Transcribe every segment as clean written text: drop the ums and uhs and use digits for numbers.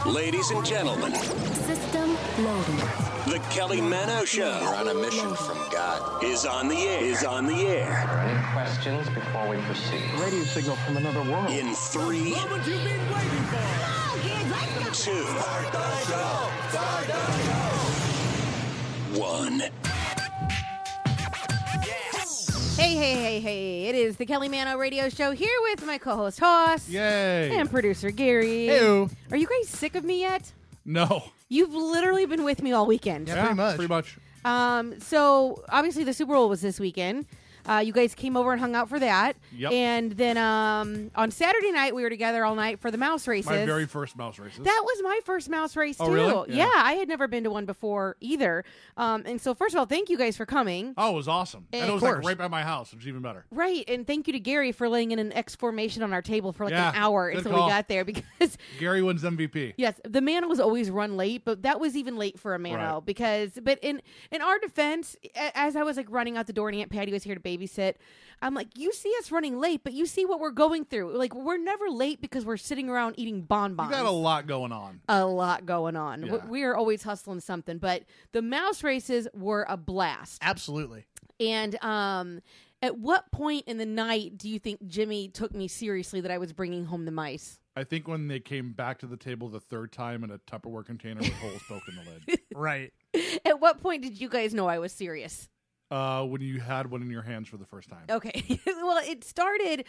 Ladies and gentlemen, System loading. the Kelly Mano Show. You're on a mission from God. Is on the air. Are there any questions before we proceed? Radio signal from another world. In 3, 2, 1. Hey. It is the Kelly Mano Radio Show here with my co-host, Hoss. Yay. And producer, Gary. Heyo. Are you guys sick of me yet? No. You've literally been with me all weekend. Yeah, pretty much. So, obviously, the Super Bowl was this weekend. You guys came over and hung out for that. Yep. And then on Saturday night, we were together all night for the mouse races. My very first mouse races. That was my first mouse race, too. Oh, really? Yeah, I had never been to one before either. And so, first of all, thank you guys for coming. Oh, it was awesome. And it was like right by my house, which is even better. Right, and thank you to Gary for laying in an X formation on our table for like Yeah, an hour good until call. we got there because, Gary wins MVP. yes, the Mano was always run late, but that was even late for a Mano Right. because, but in our defense, as I was like running out the door and Aunt Patty was here to babysit, I'm like, you see us running late, but you see what we're going through. Like, we're never late because we're sitting around eating bonbons. You got a lot going on. A lot going on. Yeah. We are always hustling something, but the mouse races were a blast. Absolutely. And at what point in the night do you think Jimmy took me seriously that I was bringing home the mice? I think when they came back to the table the third time in a Tupperware container with holes poked in the lid. Right. At what point did you guys know I was serious? When you had one in your hands for the first time. Okay. Well, it started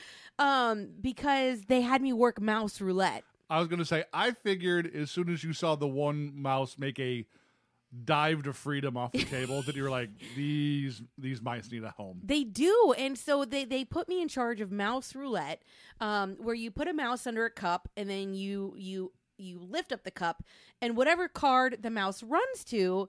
because they had me work mouse roulette. I was going to say, I figured as soon as you saw the one mouse make a dive to freedom off the table that you were like, these mice need a home. They do. And so they put me in charge of mouse roulette, where you put a mouse under a cup and then you lift up the cup, and whatever card the mouse runs to,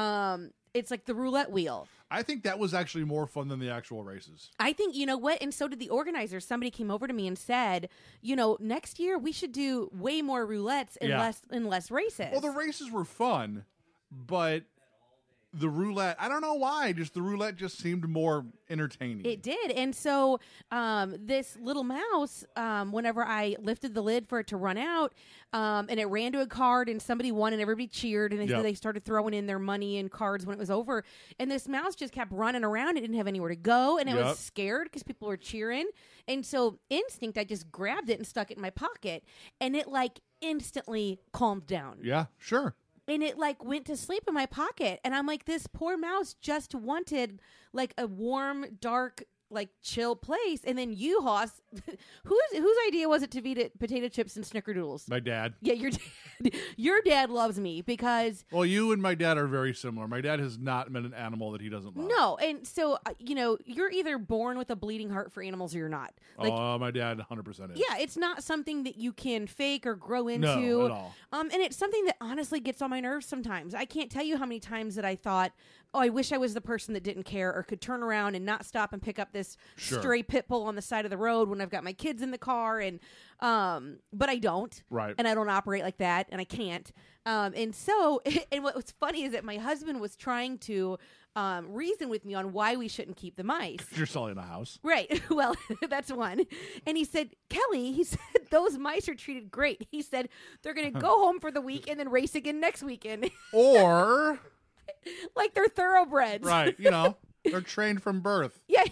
it's like the roulette wheel. I think that was actually more fun than the actual races. I think, you know what, and so did the organizers. Somebody came over to me and said, next year we should do way more roulettes and less races. Well, the races were fun, but the roulette, I don't know why, just the roulette just seemed more entertaining. It did. And so this little mouse, whenever I lifted the lid for it to run out, and it ran to a card and somebody won and everybody cheered and they started throwing in their money and cards when it was over. And this mouse just kept running around. It didn't have anywhere to go. And it was scared because people were cheering. And so instinct, I just grabbed it and stuck it in my pocket. And it like instantly calmed down. Yeah, sure. And it like went to sleep in my pocket. And I'm like, this poor mouse just wanted like a warm, dark, like chill place. And then you, Hoss, whose idea was it to feed it potato chips and snickerdoodles? My dad. Yeah, your dad loves me because... Well, you and my dad are very similar. My dad has not met an animal that he doesn't love. No, and so, you're either born with a bleeding heart for animals or you're not. Like, my dad 100% is. yeah, it's not something that you can fake or grow into. No, at all. And it's something that honestly gets on my nerves sometimes. I can't tell you how many times that I thought, I wish I was the person that didn't care or could turn around and not stop and pick up this stray pit bull on the side of the road when I've got my kids in the car. And but I don't. Right. And I don't operate like that, and I can't. And so, and what was funny is that my husband was trying to reason with me on why we shouldn't keep the mice. You're selling a house. Right. Well, that's one. And he said, Kelly, he said, those mice are treated great. He said, they're going to go home for the week and then race again next weekend. Or... like they're thoroughbreds. Right. They're trained from birth. Yeah,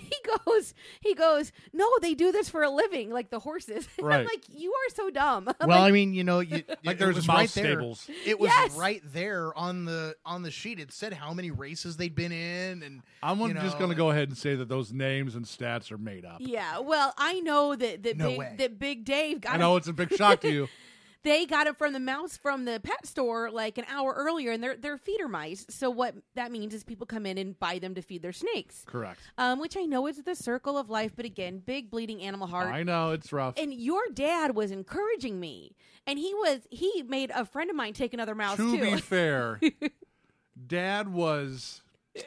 he goes, no, they do this for a living, like the horses. Right. I'm like, you are so dumb. Well, I mean, Like it there's was mouse right there. stables. It was Yes. right there on the sheet. It said how many races they'd been in, and I'm just going to go ahead and say that those names and stats are made up. Yeah, well, I know that No way. Big Dave got I know it's a big shock to you. They got it from the mouse from the pet store like an hour earlier, and they're feeder mice. So what that means is people come in and buy them to feed their snakes. Correct. Which I know is the circle of life, but again, big bleeding animal heart. I know, it's rough. And your dad was encouraging me, and he made a friend of mine take another mouse To too. be fair, Dad was,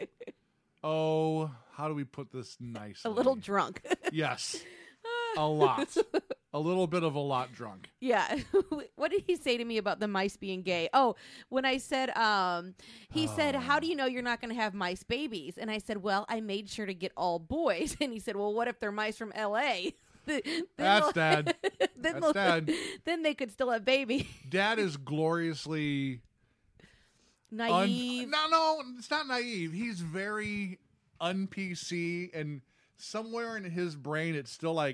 how do we put this nicely? A little drunk. Yes. A lot. A little bit of a lot drunk. Yeah. What did he say to me about the mice being gay? Oh, when I said, he said, how do you know you're not going to have mice babies? And I said, well, I made sure to get all boys. And he said, well, what if they're mice from L.A.? That's Dad. That's Dad. Then they could still have baby. Dad is gloriously Naive. No, it's not naive. He's very un-PC, and somewhere in his brain, it's still like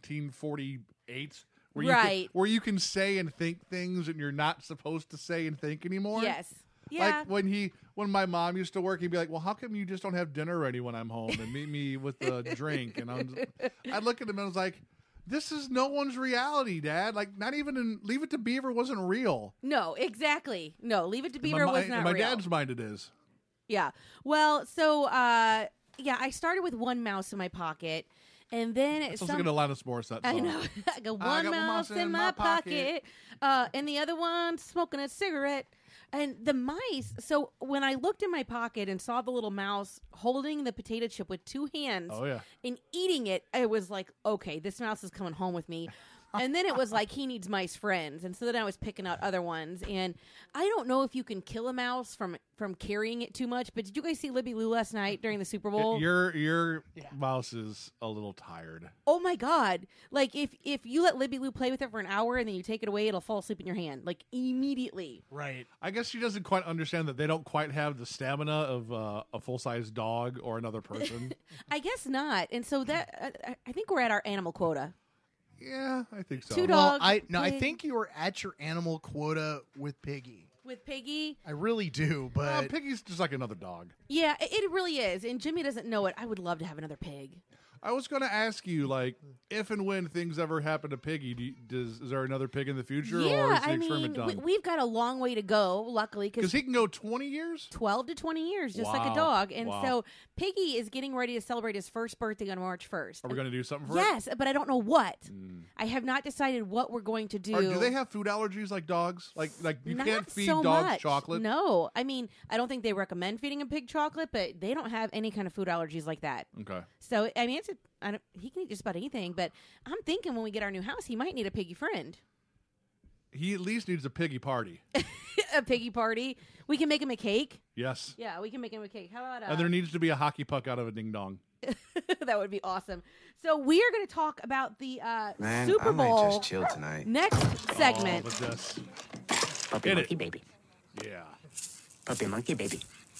1948, where you can say and think things and you're not supposed to say and think anymore. Yes. Yeah. Like when my mom used to work, he'd be like, "Well, how come you just don't have dinner ready when I'm home and meet me with a drink?" And I'd look at him and I was like, "This is no one's reality, Dad. Like, not even in Leave It to Beaver wasn't real." No, exactly. No, Leave It to Beaver was not in my real. dad's mind, it is. Yeah. Well, so I started with one mouse in my pocket, and then It's also going to Alanis Morissette song. I know. I got one mouse in my pocket, and the other one smoking a cigarette. And the mice, so when I looked in my pocket and saw the little mouse holding the potato chip with two hands and eating it, I was like, okay, this mouse is coming home with me. And then it was like, he needs mice friends. And so then I was picking out other ones. And I don't know if you can kill a mouse from carrying it too much, but did you guys see Libby Lou last night during the Super Bowl? Your mouse is a little tired. Oh my God. Like if you let Libby Lou play with it for an hour and then you take it away, it'll fall asleep in your hand. Like immediately. Right. I guess she doesn't quite understand that they don't quite have the stamina of a full-size dog or another person. I guess not. And so that I think we're at our animal quota. Yeah, I think so. Two Well, dogs. I think you were at your animal quota with Piggy. With Piggy? I really do, but Piggy's just like another dog. Yeah, it really is. And Jimmy doesn't know it. I would love to have another pig. I was going to ask you, like, if and when things ever happen to Piggy, is there another pig in the future, Yeah, or is the I experiment mean, done? we've got a long way to go, luckily, Because he can go 20 years? 12 to 20 years, just like Wow. a dog. And Wow. so Piggy is getting ready to celebrate his first birthday on March 1st. Are we going to do something for Yes, but I don't know what. I have not decided what we're going to do. it? Or do they have food allergies like dogs? Like you Not can't feed so dogs much. chocolate? No. I mean, I don't think they recommend feeding a pig chocolate, but they don't have any kind of food allergies like that. Okay. So, I mean, he can eat just about anything, but I'm thinking when we get our new house, he might need a piggy friend. He at least needs a piggy party. A piggy party. We can make him a cake. Yes. Yeah, we can make him a cake. How about And there needs to be a hockey puck out of a ding dong. that would be awesome. So we are going to talk about the Man, Super I might Bowl just chill tonight. next segment. Oh, but this. Puppy Hit monkey it. baby. Yeah. Puppy monkey baby.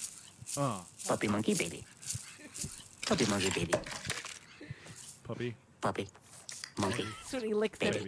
Puppy monkey baby. Puppy monkey baby. Puppy. Puppy. Monkey. That's when he licks it. Baby.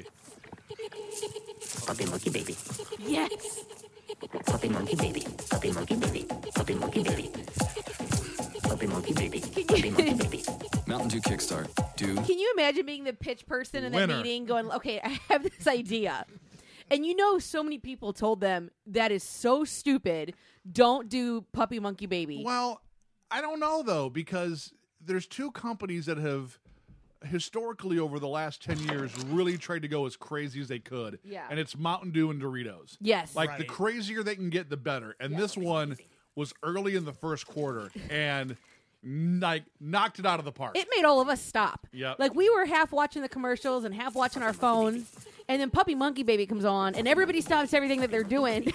Puppy monkey baby. Yes. Puppy monkey baby. Puppy monkey baby. Puppy monkey baby. Puppy monkey baby. Puppy monkey baby. Mountain Dew Kickstart. Dude. Can you imagine being the pitch person in that Winner. meeting going, okay, I have this idea. And so many people told them, that is so stupid. Don't do Puppy Monkey Baby. Well, I don't know, though, because there's two companies that have historically over the last 10 years really tried to go as crazy as they could. Yeah. And it's Mountain Dew and Doritos. Yes. Like, the Right. crazier they can get, the better. And this one was early in the first quarter and, knocked it out of the park. It made all of us stop. Yep. Like, we were half watching the commercials and half watching our phones. And then Puppy Monkey Baby comes on, and everybody stops everything that they're doing.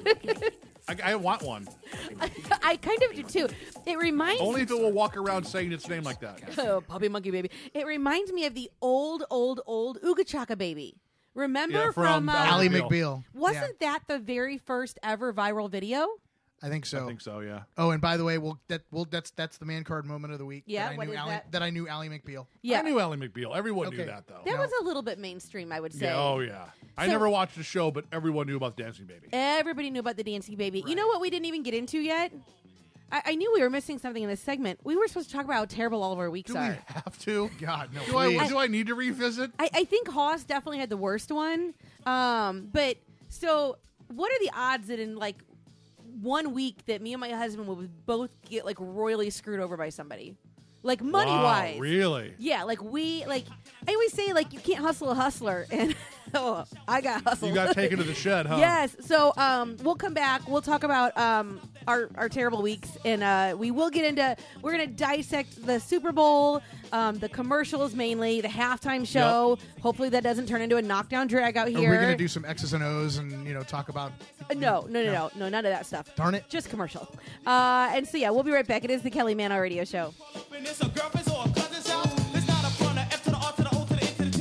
I want one. I kind of do, too. It reminds Only if it will walk around saying its name like that. Oh, Puppy Monkey Baby. It reminds me of the old Ooga Chaka Baby. Remember Yeah, from Ally McBeal. McBeal. Wasn't that the very first ever viral video? I think so. I think so, yeah. Oh, and by the way, that's the man card moment of the week. Yeah, that I what knew is Ally, that? I knew Ally McBeal. Yeah. I knew Ally McBeal. Everyone knew Okay. that, though. That No. was a little bit mainstream, I would say. Yeah, oh, yeah. I So- never watched the show, but everyone knew about the Dancing Baby. Everybody knew about the Dancing Baby. You know what we didn't even get into yet? I knew we were missing something in this segment. We were supposed to talk about how terrible all of our weeks Do are. we have to? God, no. Do I need to revisit? I think Haas definitely had the worst one. But so what are the odds that in like 1 week that me and my husband would both get like royally screwed over by somebody? Like money wise. Wow, really? Yeah, I always say like you can't hustle a hustler, and I got hustled. You got taken to the shed, huh? Yes. So we'll come back. We'll talk about our terrible weeks, and we will get into. We're gonna dissect the Super Bowl, the commercials mainly, the halftime show. Hopefully that doesn't turn into a knockdown drag out Are here. we going to do some X's and O's and talk about? No, none of that stuff. Darn it. Just commercial. And so yeah, we'll be right back. It is the Kelly Mano Radio Show. It's a girlfriend's or a cousin's house. It's not a front, a F to the R to the O to the N to the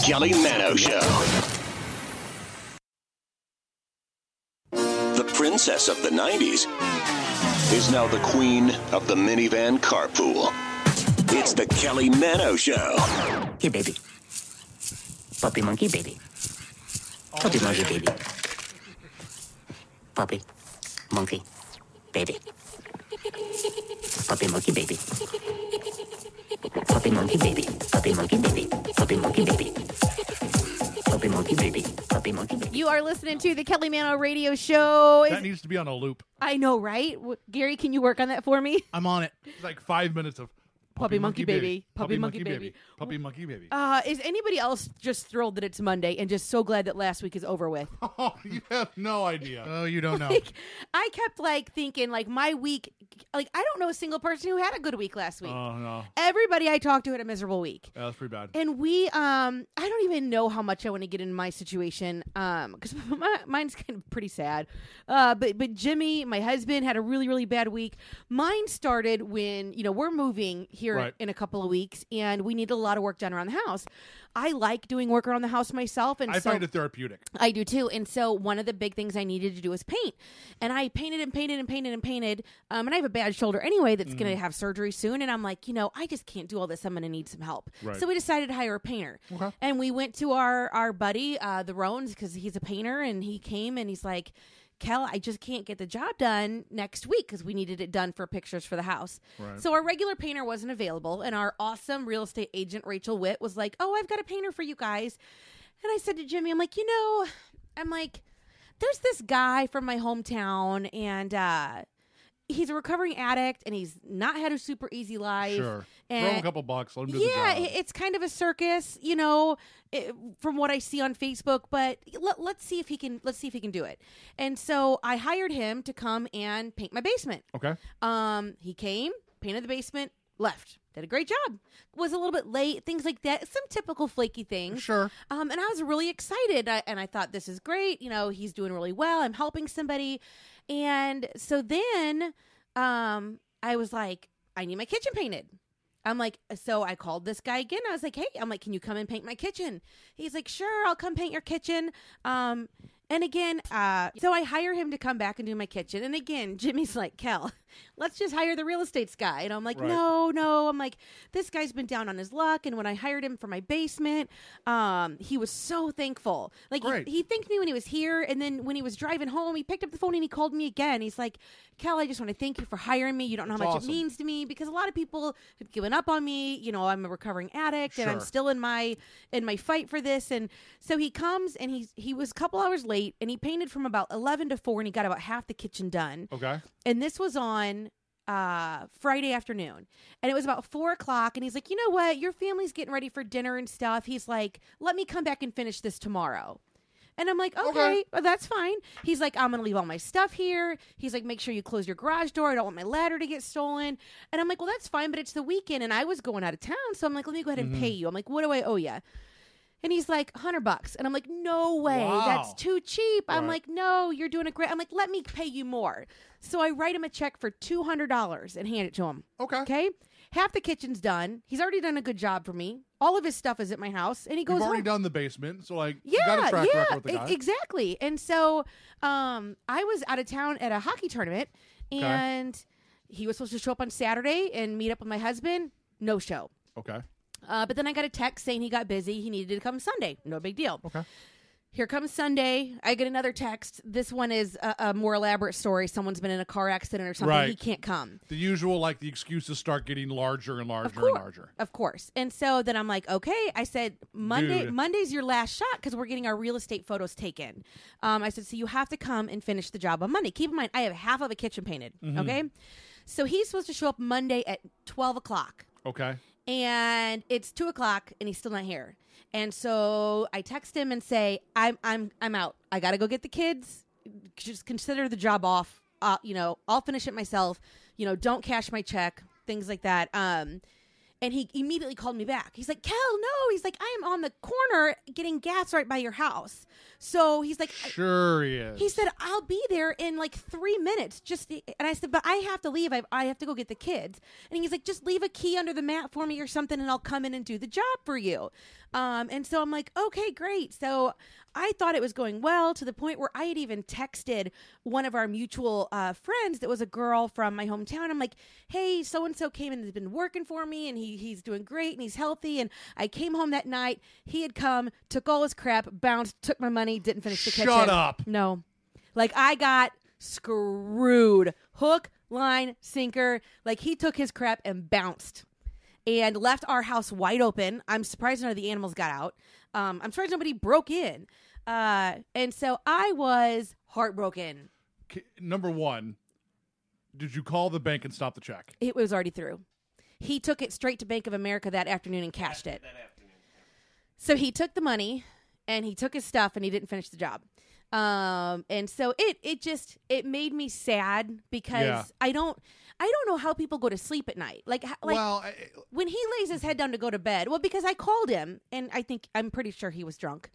Kelly Mano Show. The princess of the 90s is now the queen of the minivan carpool. It's the Kelly Mano Show. Hey, baby. Puppy monkey baby. Puppy monkey baby. Puppy monkey baby. Puppy monkey baby. Puppy monkey baby. Puppy monkey baby. Puppy monkey baby. Puppy monkey baby. Puppy monkey baby. You are listening to the Kelly Mano Radio Show. That needs to be on a loop. I know, right? Gary, can you work on that for me? I'm on it. It's like 5 minutes of Puppy monkey baby. Puppy monkey baby. Puppy monkey baby. Is anybody else just thrilled that it's Monday and just so glad that last week is over with? Oh, you have no idea. Oh, you don't know. I kept thinking my week, I don't know a single person who had a good week last week. Oh, no. Everybody I talked to had a miserable week. Yeah, that's pretty bad. And I don't even know how much I want to get into my situation, because mine's kind of pretty sad. But Jimmy, my husband, had a really, really bad week. Mine started when, we're moving here in a couple of weeks, and we need a lot of work done around the house. I like doing work around the house myself, and I find it therapeutic. I do too. And so one of the big things I needed to do was paint, and I painted and painted and painted and painted. And I have a bad shoulder anyway that's going to have surgery soon. And I'm like, I just can't do all this. I'm going to need some help. Right. So we decided to hire a painter. Okay. And we went to our buddy, the Roans, because he's a painter, and he came and he's like, Kel, I just can't get the job done next week because we needed it done for pictures for the house. Right. So our regular painter wasn't available, and our awesome real estate agent, Rachel Witt, was like, oh, I've got a painter for you guys. And I said to Jimmy, I'm like, there's this guy from my hometown, and he's a recovering addict, and he's not had a super easy life. Sure. And throw him a couple bucks, let him do the job. Yeah, it's kind of a circus, from what I see on Facebook. But let's see if he can. Let's see if he can do it. And so I hired him to come and paint my basement. Okay. He came, painted the basement, left. Did a great job. Was a little bit late, things like that. Some typical flaky things. Sure. And I was really excited, and I thought, this is great. He's doing really well. I'm helping somebody. And so then I was like, I need my kitchen painted. I'm like, so I called this guy again. I was like, hey, can you come and paint my kitchen? He's like, sure, I'll come paint your kitchen. And again, so I hire him to come back and do my kitchen. And again, Jimmy's like, Kel, let's just hire the real estate guy. And I'm like, no. I'm like, this guy's been down on his luck. And when I hired him for my basement, he was so thankful. He thanked me when he was here. And then when he was driving home, he picked up the phone and he called me again. He's like, Kel, I just want to thank you for hiring me. You don't know how much it means to me, because a lot of people have given up on me. I'm a recovering addict, and I'm still in my fight for this. And so he comes, and he was a couple hours late, and he painted from about 11 to 4, and he got about half the kitchen done. Okay. And this was on Friday afternoon, and it was about 4:00, and he's like, you know what? Your family's getting ready for dinner and stuff. He's like, let me come back and finish this tomorrow. And I'm like, okay, well, that's fine. He's like, I'm going to leave all my stuff here. He's like, make sure you close your garage door. I don't want my ladder to get stolen. And I'm like, well, that's fine, but it's the weekend, and I was going out of town, so I'm like, let me go ahead and pay you. I'm like, what do I owe you? And he's like, $100. And I'm like, no way. Wow. That's too cheap. I'm like, no, you're doing a great. I'm like, let me pay you more. So I write him a check for $200 and hand it to him. Okay. Half the kitchen's done. He's already done a good job for me. All of his stuff is at my house, and he goes, You've already done the basement, so you got a track record with the guy. Exactly. And so I was out of town at a hockey tournament, and he was supposed to show up on Saturday and meet up with my husband. No show. Okay. But then I got a text saying he got busy. He needed to come Sunday. No big deal. Okay. Here comes Sunday. I get another text. This one is a more elaborate story. Someone's been in a car accident or something. Right. He can't come. The usual, the excuses start getting larger and larger and larger. Of course. And so then I'm like, okay. I said, Monday's your last shot because we're getting our real estate photos taken. I said, so you have to come and finish the job on Monday. Keep in mind, I have half of a kitchen painted. Mm-hmm. Okay. So he's supposed to show up Monday at 12:00. Okay. And it's 2:00 and he's still not here. And so I text him and say, I'm out. I got to go get the kids. Just consider the job off. I'll finish it myself. Don't cash my check, things like that. And he immediately called me back. He's like, Kel, no. He's like, I am on the corner getting gas right by your house. So he's like, sure he is. He said, I'll be there in 3 minutes. And I said, but I have to leave. I have to go get the kids. And he's like, just leave a key under the mat for me or something, and I'll come in and do the job for you. And so I'm like, okay, great. So I thought it was going well to the point where I had even texted one of our mutual friends that was a girl from my hometown. I'm like, hey, so-and-so came and has been working for me, and he's doing great, and he's healthy. And I came home that night. He had come, took all his crap, bounced, took my money, didn't finish the kitchen. Shut up. No. Like, I got screwed. Hook, line, sinker. Like, he took his crap and bounced and left our house wide open. I'm surprised none of the animals got out. I'm surprised nobody broke in. And so I was heartbroken. Number one, did you call the bank and stop the check? It was already through. He took it straight to Bank of America that afternoon and cashed it. So he took the money and he took his stuff and he didn't finish the job. And so it made me sad because I don't know how people go to sleep at night. When he lays his head down to go to bed, well, because I called him and I'm pretty sure he was drunk.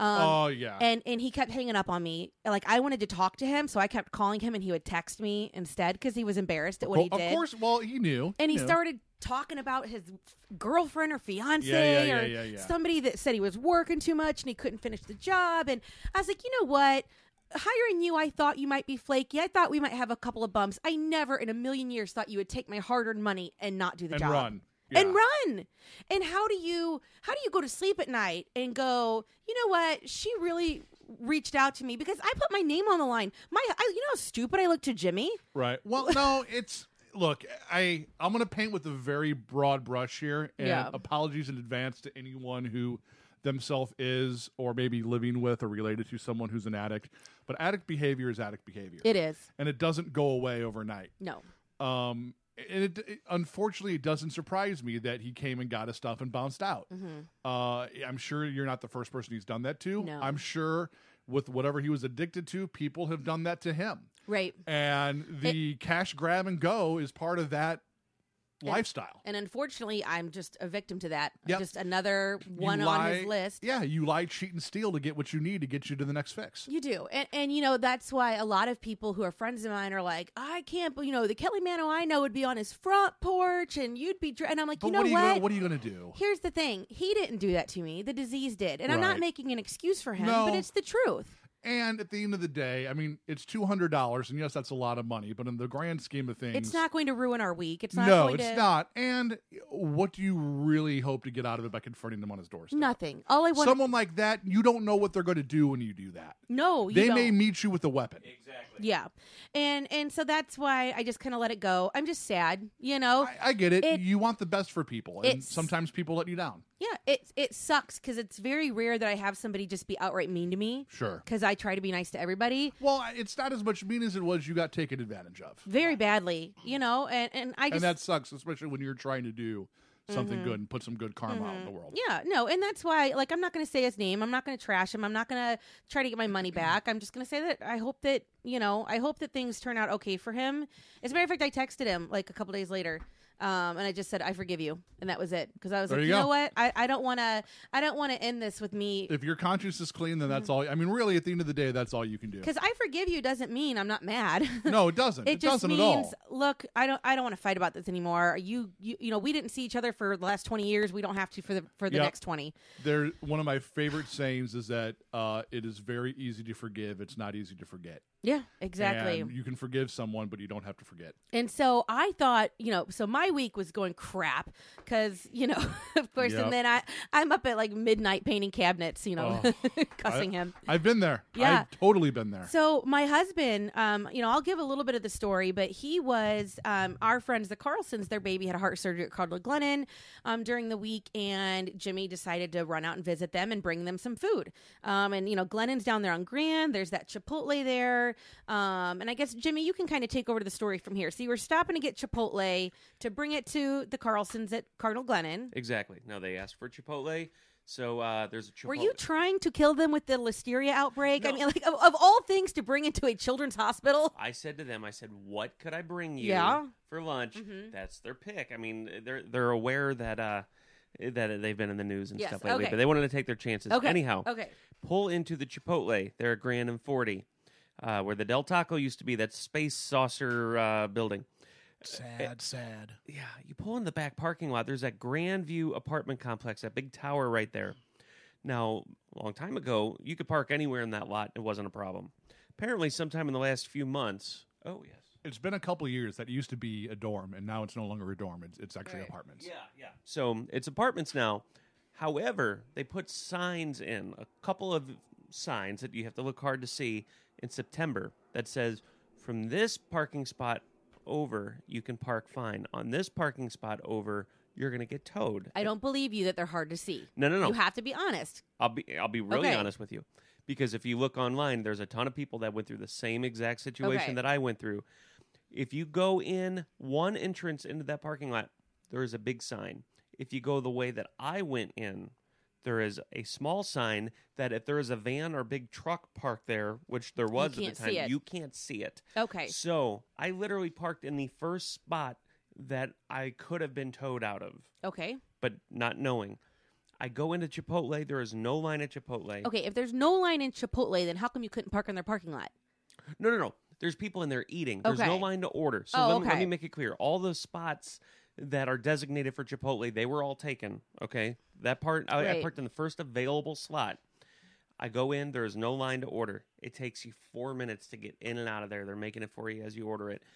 And he kept hanging up on me. Like, I wanted to talk to him, so I kept calling him and he would text me instead because he was embarrassed at what he did. Of course, well, he knew. And he started talking about his girlfriend or fiance or somebody that said he was working too much and he couldn't finish the job. And I was like, you know what? Hiring you, I thought you might be flaky. I thought we might have a couple of bumps. I never in a million years thought you would take my hard-earned money and not do the job. Run. Yeah. And run. And how do you go to sleep at night and go, you know what? She really reached out to me because I put my name on the line. You know how stupid I look to Jimmy? Right. Well, no, look, I'm going to paint with a very broad brush here, and apologies in advance to anyone who themselves is or maybe living with or related to someone who's an addict. But addict behavior is addict behavior. It is. And it doesn't go away overnight. No. And unfortunately, it doesn't surprise me that he came and got his stuff and bounced out. Mm-hmm. I'm sure you're not the first person he's done that to. No. I'm sure with whatever he was addicted to, people have done that to him. Right. And the cash grab and go is part of that lifestyle. And unfortunately, I'm just a victim to that. Yep. Just another one on his list. Yeah, you lie, cheat, and steal to get what you need to get you to the next fix. You do. And you know, that's why a lot of people who are friends of mine are like, I can't, the Kelly Mano I know would be on his front porch and you'd be, and I'm like, but you know what? What are you going to do? Here's the thing. He didn't do that to me. The disease did. And I'm not making an excuse for him, No. but it's the truth. And at the end of the day, I mean, it's $200, and yes, that's a lot of money, but in the grand scheme of things, it's not going to ruin our week. It's not it's not. And what do you really hope to get out of it by confronting them on his doorstep? Nothing. All I want. Someone like that, you don't know what they're going to do when you do that. No, you they don't. may meet you with a weapon. Exactly. Yeah, and so that's why I just kind of let it go. I'm just sad, I get it. You want the best for people, and sometimes people let you down. Yeah, it sucks because it's very rare that I have somebody just be outright mean to me. Sure. Because I try to be nice to everybody. Well, it's not as much mean as it was you got taken advantage of. Very badly, and I just... And that sucks, especially when you're trying to do something good and put some good karma out in the world. Yeah, no, and that's why, I'm not going to say his name. I'm not going to trash him. I'm not going to try to get my money back. I'm just going to say that I hope that things turn out okay for him. As a matter of fact, I texted him, a couple days later. And I just said, I forgive you. And that was it. Because I was like, you know what? I don't want to end this with me. If your conscience is clean, then that's all. I mean, really, at the end of the day, that's all you can do. Because I forgive you doesn't mean I'm not mad. No, it doesn't. It just doesn't means, at all. Look, I don't want to fight about this anymore. You we didn't see each other for the last 20 years. We don't have to for the next 20. One of my favorite sayings is that it is very easy to forgive. It's not easy to forget. Yeah, exactly. And you can forgive someone, but you don't have to forget. And so I thought, so my week was going crap because, of course, and then I'm up at midnight painting cabinets, cussing him. I've been there. Yeah. I've totally been there. So my husband, I'll give a little bit of the story, but he was our friends, the Carlsons, their baby had a heart surgery at Cardinal Glennon during the week, and Jimmy decided to run out and visit them and bring them some food. And Glennon's down there on Grand. There's that Chipotle there. And I guess, Jimmy, you can kind of take over to the story from here. So you were stopping to get Chipotle to bring it to the Carlsons at Cardinal Glennon. Exactly. No, they asked for Chipotle. So there's a Chipotle. Were you trying to kill them with the listeria outbreak? No. I mean, of all things to bring into a children's hospital? I said to them, what could I bring you for lunch? Mm-hmm. That's their pick. I mean, they're aware that they've been in the news and stuff lately, but they wanted to take their chances. Okay. Anyhow, okay. Pull into the Chipotle. They're at Grand and 40. Where the Del Taco used to be, that space saucer building. Sad. Yeah, you pull in the back parking lot. There's that Grandview apartment complex, that big tower right there. Now, a long time ago, you could park anywhere in that lot. It wasn't a problem. Apparently, sometime in the last few months. Oh, yes. It's been a couple of years. That used to be a dorm, and now it's no longer a dorm. It's actually apartments. Yeah. So it's apartments now. However, they put signs in, a couple of signs that you have to look hard to see in September that says, from this parking spot over, you can park fine. On this parking spot over, you're going to get towed. I don't believe you that they're hard to see. No. You have to be honest. I'll be really honest with you. Because if you look online, there's a ton of people that went through the same exact situation that I went through. If you go in one entrance into that parking lot, there is a big sign. If you go the way that I went in, there is a small sign that if there is a van or big truck parked there, which there was at the time, you can't see it. Okay. So I literally parked in the first spot that I could have been towed out of. Okay. But not knowing. I go into Chipotle. There is no line at Chipotle. Okay, if there's no line in Chipotle, then how come you couldn't park in their parking lot? No. There's people in there eating. There's no line to order. So let me make it clear. All the spots that are designated for Chipotle, they were all taken. Okay? That part, I parked in the first available slot. I go in. There is no line to order. It takes you 4 minutes to get in and out of there. They're making it for you as you order it.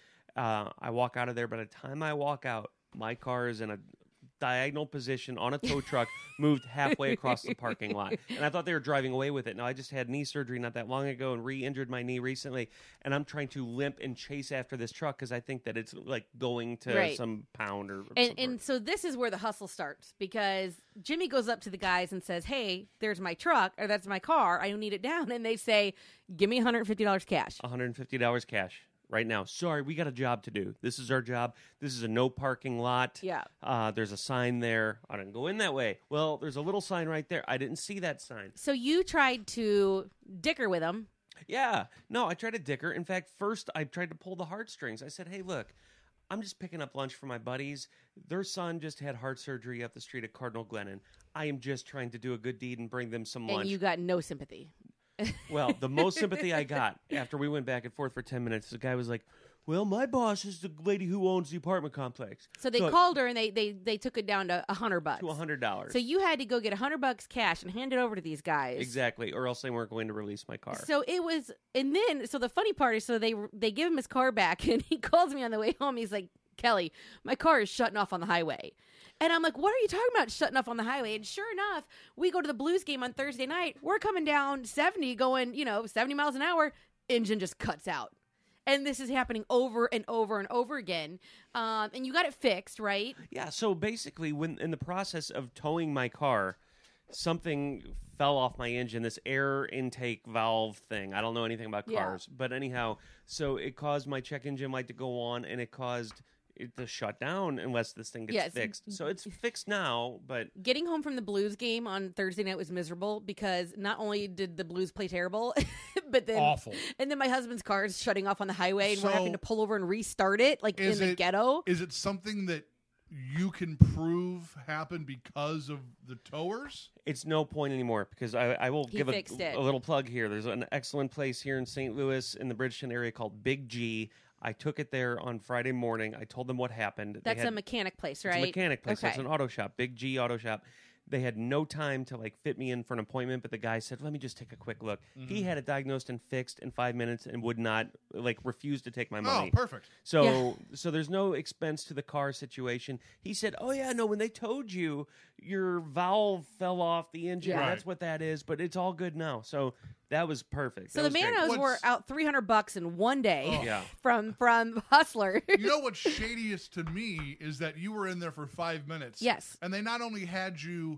I walk out of there. By the time I walk out, my car is in a diagonal position on a tow truck, moved halfway across the parking lot. And I thought they were driving away with it. Now, I just had knee surgery not that long ago and re-injured my knee recently. And I'm trying to limp and chase after this truck because I think that it's like going to some pound or and so this is where the hustle starts, because Jimmy goes up to the guys and says, hey, there's my truck, or that's my car. I need it down. And they say, give me $150 cash. $150 cash. Right now. Sorry, we got a job to do. This is our job. This is a no parking lot. Yeah. There's a sign there. I didn't go in that way. Well, there's a little sign right there. I didn't see that sign. So you tried to dicker with him. Yeah. No, I tried to dicker. In fact, first I tried to pull the heartstrings. I said, hey, look, I'm just picking up lunch for my buddies. Their son just had heart surgery up the street at Cardinal Glennon. I am just trying to do a good deed and bring them some lunch. And you got no sympathy. Well, the most sympathy I got after we went back and forth for 10 minutes, the guy was like, well, my boss is the lady who owns the apartment complex. So they called her and they took it down to $100. To $100. So you had to go get $100 cash and hand it over to these guys. Exactly, or else they weren't going to release my car. So it was, and then, so the funny part is, so they give him his car back, and he calls me on the way home. He's like, Kelly, my car is shutting off on the highway. And I'm like, what are you talking about shutting off on the highway? And sure enough, we go to the Blues game on Thursday night. We're coming down 70, going, 70 miles an hour. Engine just cuts out. And this is happening over and over and over again. And you got it fixed, right? Yeah. So basically, when in the process of towing my car, something fell off my engine, this air intake valve thing. I don't know anything about cars. Yeah. But anyhow, so it caused my check engine light to go on, and it caused it to shut down unless this thing gets fixed. So it's fixed now, but getting home from the Blues game on Thursday night was miserable because not only did the Blues play terrible, but then awful. And then my husband's car is shutting off on the highway, and we're having to pull over and restart it, like in the ghetto. Is it something that you can prove happened because of the towers? It's no point anymore because I will give a little plug here. There's an excellent place here in St. Louis in the Bridgeton area called Big G. I took it there on Friday morning. I told them what happened. That's a mechanic place, right? It's a mechanic place. Okay. It's an auto shop, Big G Auto Shop. They had no time to fit me in for an appointment, but the guy said, let me just take a quick look. Mm-hmm. He had it diagnosed and fixed in 5 minutes and would not, refuse to take my money. Oh, perfect. So there's no expense to the car situation. He said, oh, yeah, no, when they towed you, your valve fell off the engine. Yeah. That's what that is, but it's all good now. So that was perfect. So the Manos were out $300 in one day from Hustler. You know what's shadiest to me is that you were in there for 5 minutes. Yes. And they not only had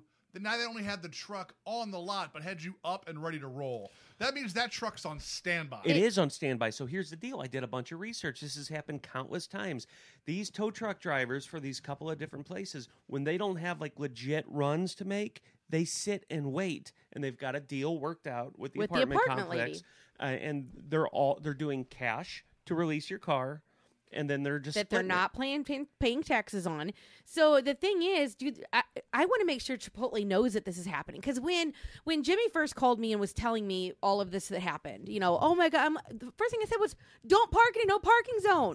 the truck on the lot, but had you up and ready to roll. That means that truck's on standby. It is on standby. So here's the deal. I did a bunch of research. This has happened countless times. These tow truck drivers for these couple of different places, when they don't have legit runs to make, they sit and wait, and they've got a deal worked out with the apartment complex, and they're doing cash to release your car, and then they're just they're not paying taxes on. So the thing is, dude, I want to make sure Chipotle knows that this is happening, because when Jimmy first called me and was telling me all of this that happened, oh my God, the first thing I said was, don't park in a no parking zone.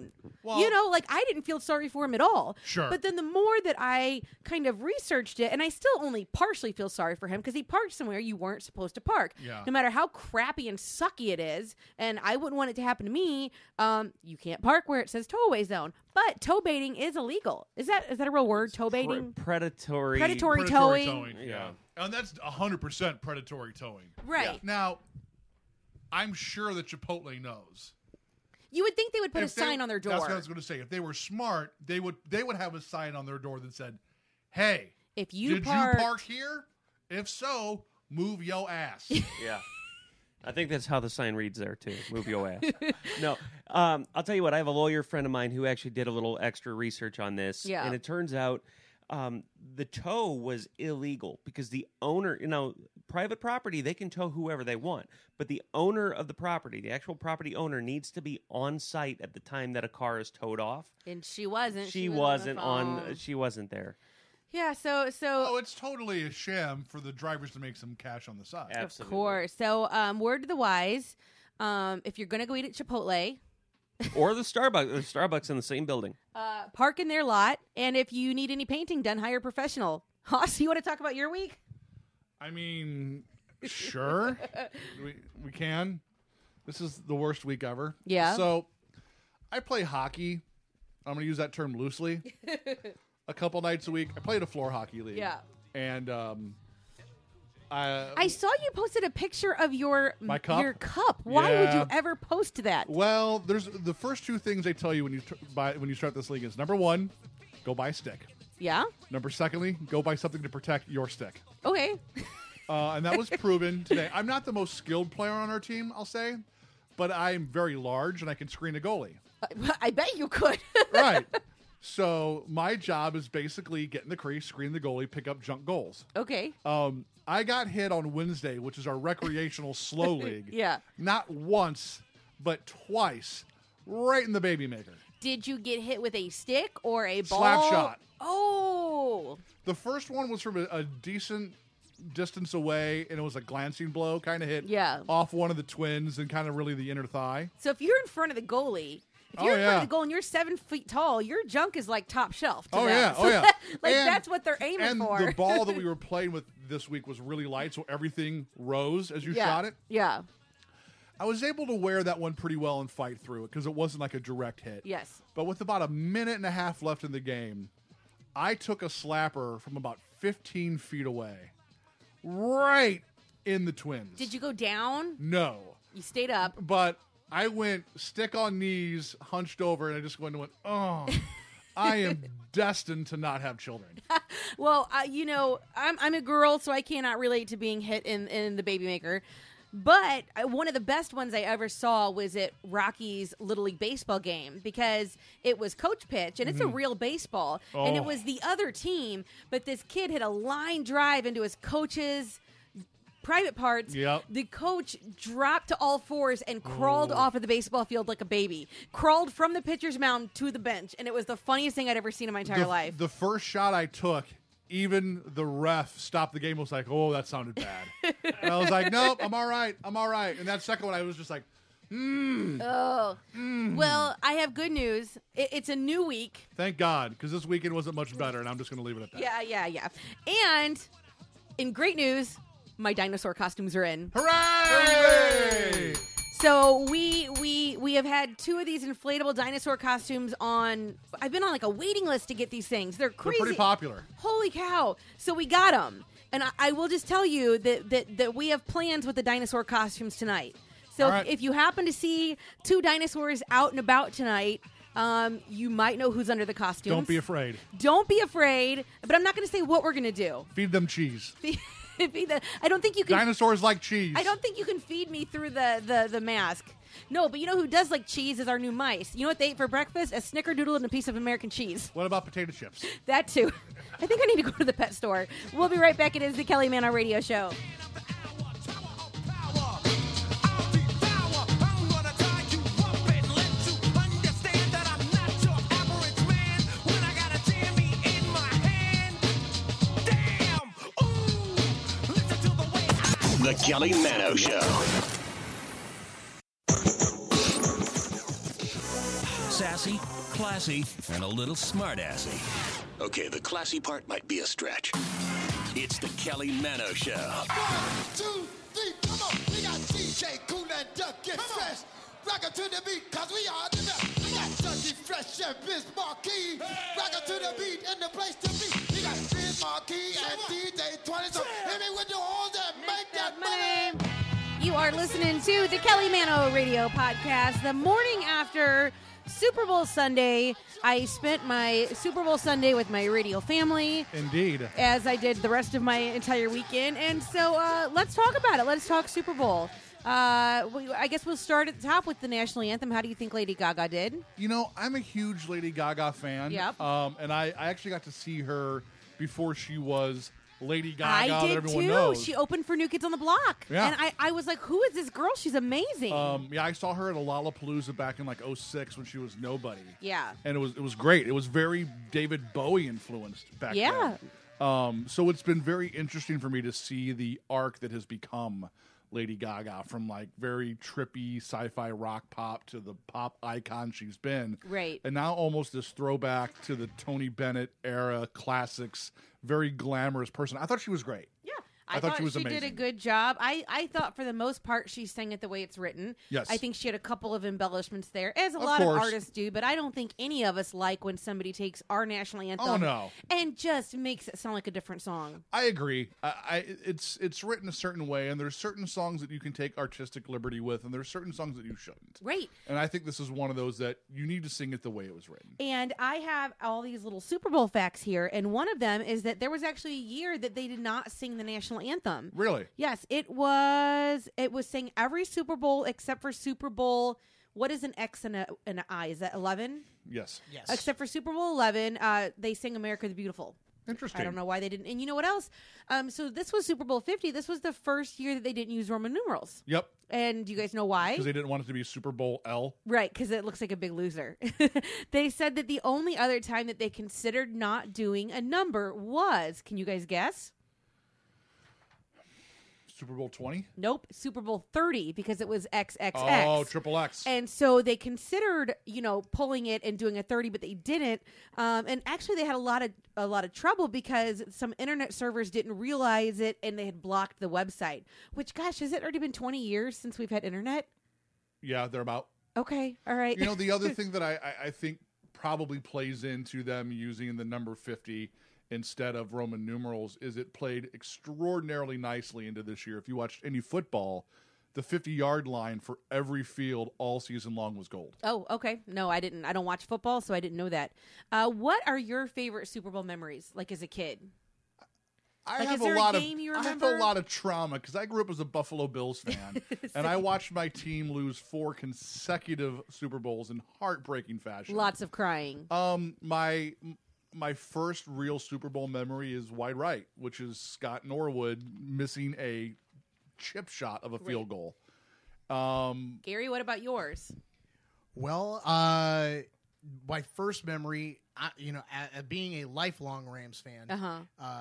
Well, I didn't feel sorry for him at all. Sure. But then the more that I kind of researched it, and I still only partially feel sorry for him because he parked somewhere you weren't supposed to park. Yeah. No matter how crappy and sucky it is, and I wouldn't want it to happen to me, you can't park where it says tow away zone. But tow baiting is illegal. Is that a real word, tow baiting? Predatory towing. Yeah. And that's 100% predatory towing. Right. Yeah. Now, I'm sure that Chipotle knows. You would think they would put a sign on their door. That's what I was going to say. If they were smart, they would have a sign on their door that said, "Hey, if you you park here? If so, move your ass." Yeah. I think that's how the sign reads there, too. Move your ass. No. I'll tell you what. I have a lawyer friend of mine who actually did a little extra research on this. Yeah. And it turns out the tow was illegal because the owner, private property, they can tow whoever they want. But the owner of the property, the actual property owner, needs to be on site at the time that a car is towed off. And she wasn't. She wasn't She wasn't there. Yeah, so it's totally a sham for the drivers to make some cash on the side. Absolutely. Of course. So, word to the wise, if you're going to go eat at Chipotle or the Starbucks in the same building, park in their lot, and if you need any painting done, hire a professional. Hoss, you want to talk about your week? I mean, sure. we can. This is the worst week ever. Yeah. So, I play hockey. I'm going to use that term loosely. A couple nights a week. I played a floor hockey league. Yeah. And I saw you posted a picture of my cup. Your cup. Why would you ever post that? Well, there's the first two things they tell you when you start this league is number one, go buy a stick. Yeah. Secondly, go buy something to protect your stick. Okay. And that was proven today. I'm not the most skilled player on our team, I'll say, but I'm very large and I can screen a goalie. I bet you could. Right. So my job is basically get in the crease, screen the goalie, pick up junk goals. Okay. I got hit on Wednesday, which is our recreational slow league. Yeah. Not once, but twice, right in the baby maker. Did you get hit with a stick or a ball? Slap shot. Oh. The first one was from a decent distance away, and it was a glancing blow, kind of hit off one of the twins and kind of really the inner thigh. So if you're in front of the goalie... If you're in front of the goal and you're 7 feet tall, your junk is like top shelf. To them. Yeah. So And that's what they're aiming for. And the ball that we were playing with this week was really light, so everything rose as you shot it. Yeah. I was able to wear that one pretty well and fight through it because it wasn't like a direct hit. Yes. But with about a minute and a half left in the game, I took a slapper from about 15 feet away, right in the twins. Did you go down? No. You stayed up. But I went stick on knees, hunched over, and I just went, oh, I am destined to not have children. Well, I'm a girl, so I cannot relate to being hit in the baby maker. But one of the best ones I ever saw was at Rocky's Little League baseball game because it was coach pitch, and it's a real baseball. Oh. And it was the other team, but this kid hit a line drive into his coach's private parts. Yep. The coach dropped to all fours and crawled off of the baseball field like a baby. Crawled from the pitcher's mound to the bench, and it was the funniest thing I'd ever seen in my entire life. The first shot I took, even the ref stopped the game and was like, oh, that sounded bad. And I was like, nope, I'm all right. And that second one, I was just like, Well, I have good news. It's a new week. Thank God, because this weekend wasn't much better, and I'm just going to leave it at that. Yeah. And in great news, my dinosaur costumes are in. Hooray! So we have had 2 of these inflatable dinosaur costumes on. I've been on like a waiting list to get these things. They're crazy. They're pretty popular. Holy cow! So we got them, and I will just tell you that we have plans with the dinosaur costumes tonight. So if you happen to see 2 dinosaurs out and about tonight, you might know who's under the costumes. Don't be afraid. Don't be afraid. But I'm not going to say what we're going to do. Feed them cheese. I don't think you can. Dinosaurs like cheese. I don't think you can feed me through the mask. No, but you know who does like cheese is our new mice. You know what they ate for breakfast? A snickerdoodle and a piece of American cheese. What about potato chips? That too. I think I need to go to the pet store. We'll be right back. It is the Kelly Manor Radio Show. The Kelly Manor Show. Sassy, classy, and a little smart-assy. Okay, the classy part might be a stretch. It's the Kelly Mano Show. 1, 2, 3, come on. We got DJ Kool and Duck Get Fresh. Rock it to the beat, cause we are the best. We got Dougie Fresh and Biz Marquee. Rock it to the beat and the place to be. We got Biz Marquee and DJ 20. So hit me with the horns and make that money. You are listening to the Kelly Mano Radio Podcast. The morning after Super Bowl Sunday, I spent my Super Bowl Sunday with my radio family. Indeed. As I did the rest of my entire weekend. And so let's talk about it. Let's talk Super Bowl. I guess we'll start at the top with the national anthem. How do you think Lady Gaga did? You know, I'm a huge Lady Gaga fan. Yep. And I actually got to see her before she was Lady Gaga. I did that everyone too. knows. She opened for New Kids on the Block. Yeah. And I was like, who is this girl? She's amazing. Yeah, I saw her at a Lollapalooza back in like 2006 when she was nobody. Yeah. And it was great. It was very David Bowie influenced back then. So it's been very interesting for me to see the arc that has become Lady Gaga, from like very trippy sci-fi rock pop to the pop icon she's been. Right. And now almost this throwback to the Tony Bennett era classics, very glamorous person. I thought she was great. Yeah. I thought she was amazing. Did a good job. I thought for the most part she sang it the way it's written. Yes. I think she had a couple of embellishments there, as a lot of artists do, but I don't think any of us like when somebody takes our national anthem and just makes it sound like a different song. I agree. It's written a certain way, and there's certain songs that you can take artistic liberty with, and there's certain songs that you shouldn't. Right. And I think this is one of those that you need to sing it the way it was written. And I have all these little Super Bowl facts here, and one of them is that there was actually a year that they did not sing the national anthem. Really? Yes, it was sang every Super Bowl except for Super Bowl. What is an X and an I? Is that 11? Yes. Except for Super Bowl 11, they sang America the Beautiful. Interesting. I don't know why they didn't. And you know what else? So this was Super Bowl 50. This was the first year that they didn't use Roman numerals. Yep. And do you guys know why? Because they didn't want it to be Super Bowl L. Right, because it looks like a big loser. They said that the only other time that they considered not doing a number was, can you guys guess? Super Bowl 20? Nope, Super Bowl 30 because it was XXX. Oh, triple X. And so they considered, pulling it and doing a 30, but they didn't. And actually, they had a lot of trouble because some internet servers didn't realize it and they had blocked the website. Which, gosh, has it already been 20 years since we've had internet? Yeah, they're about. Okay, all right. The other thing that I think probably plays into them using the number 50 instead of Roman numerals is it played extraordinarily nicely into this year. If you watched any football, the 50-yard line for every field all season long was gold. Oh, okay. No, I didn't. I don't watch football, so I didn't know that. What are your favorite Super Bowl memories, like as a kid? I have a lot of trauma because I grew up as a Buffalo Bills fan, and I watched my team lose 4 consecutive Super Bowls in heartbreaking fashion. Lots of crying. My first real Super Bowl memory is wide right, which is Scott Norwood missing a chip shot of a field goal. Gary, what about yours? Well, my first memory, being a lifelong Rams fan,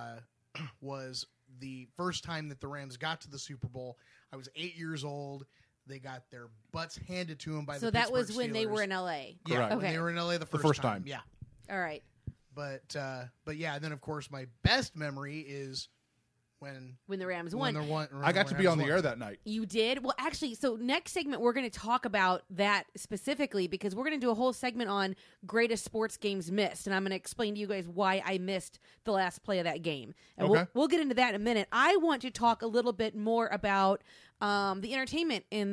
was the first time that the Rams got to the Super Bowl. I was 8 years old. They got their butts handed to them by the Pittsburgh Steelers. So that was when they were in L.A.? Yeah, when they were in L.A. the first time. Yeah. All right. But yeah, and then of course my best memory is when the Rams won. I got to be on the air that night. You did? Well, actually, so next segment we're going to talk about that specifically because we're going to do a whole segment on greatest sports games missed, and I'm going to explain to you guys why I missed the last play of that game. And we'll get into that in a minute. I want to talk a little bit more about the entertainment in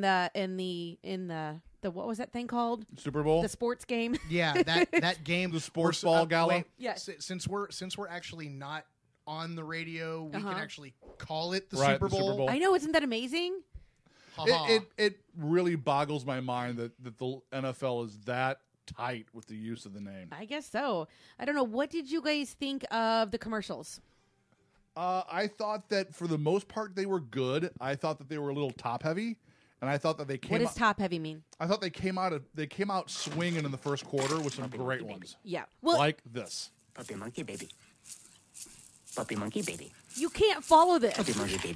the what was that thing called? Super Bowl? The sports game. Yeah, that game. The sports ball gala. Yes. Since we're actually not on the radio, we can actually call it the Super Bowl. Super Bowl. I know, isn't that amazing? It really boggles my mind that the NFL is that tight with the use of the name. I guess so. I don't know. What did you guys think of the commercials? I thought that for the most part they were good. I thought that they were a little top heavy. And I thought that they came. What does top heavy mean? I thought they came out swinging in the first quarter with some great ones. Yeah, like this. Puppy monkey baby. Puppy monkey baby. You can't follow this. Puppy monkey baby.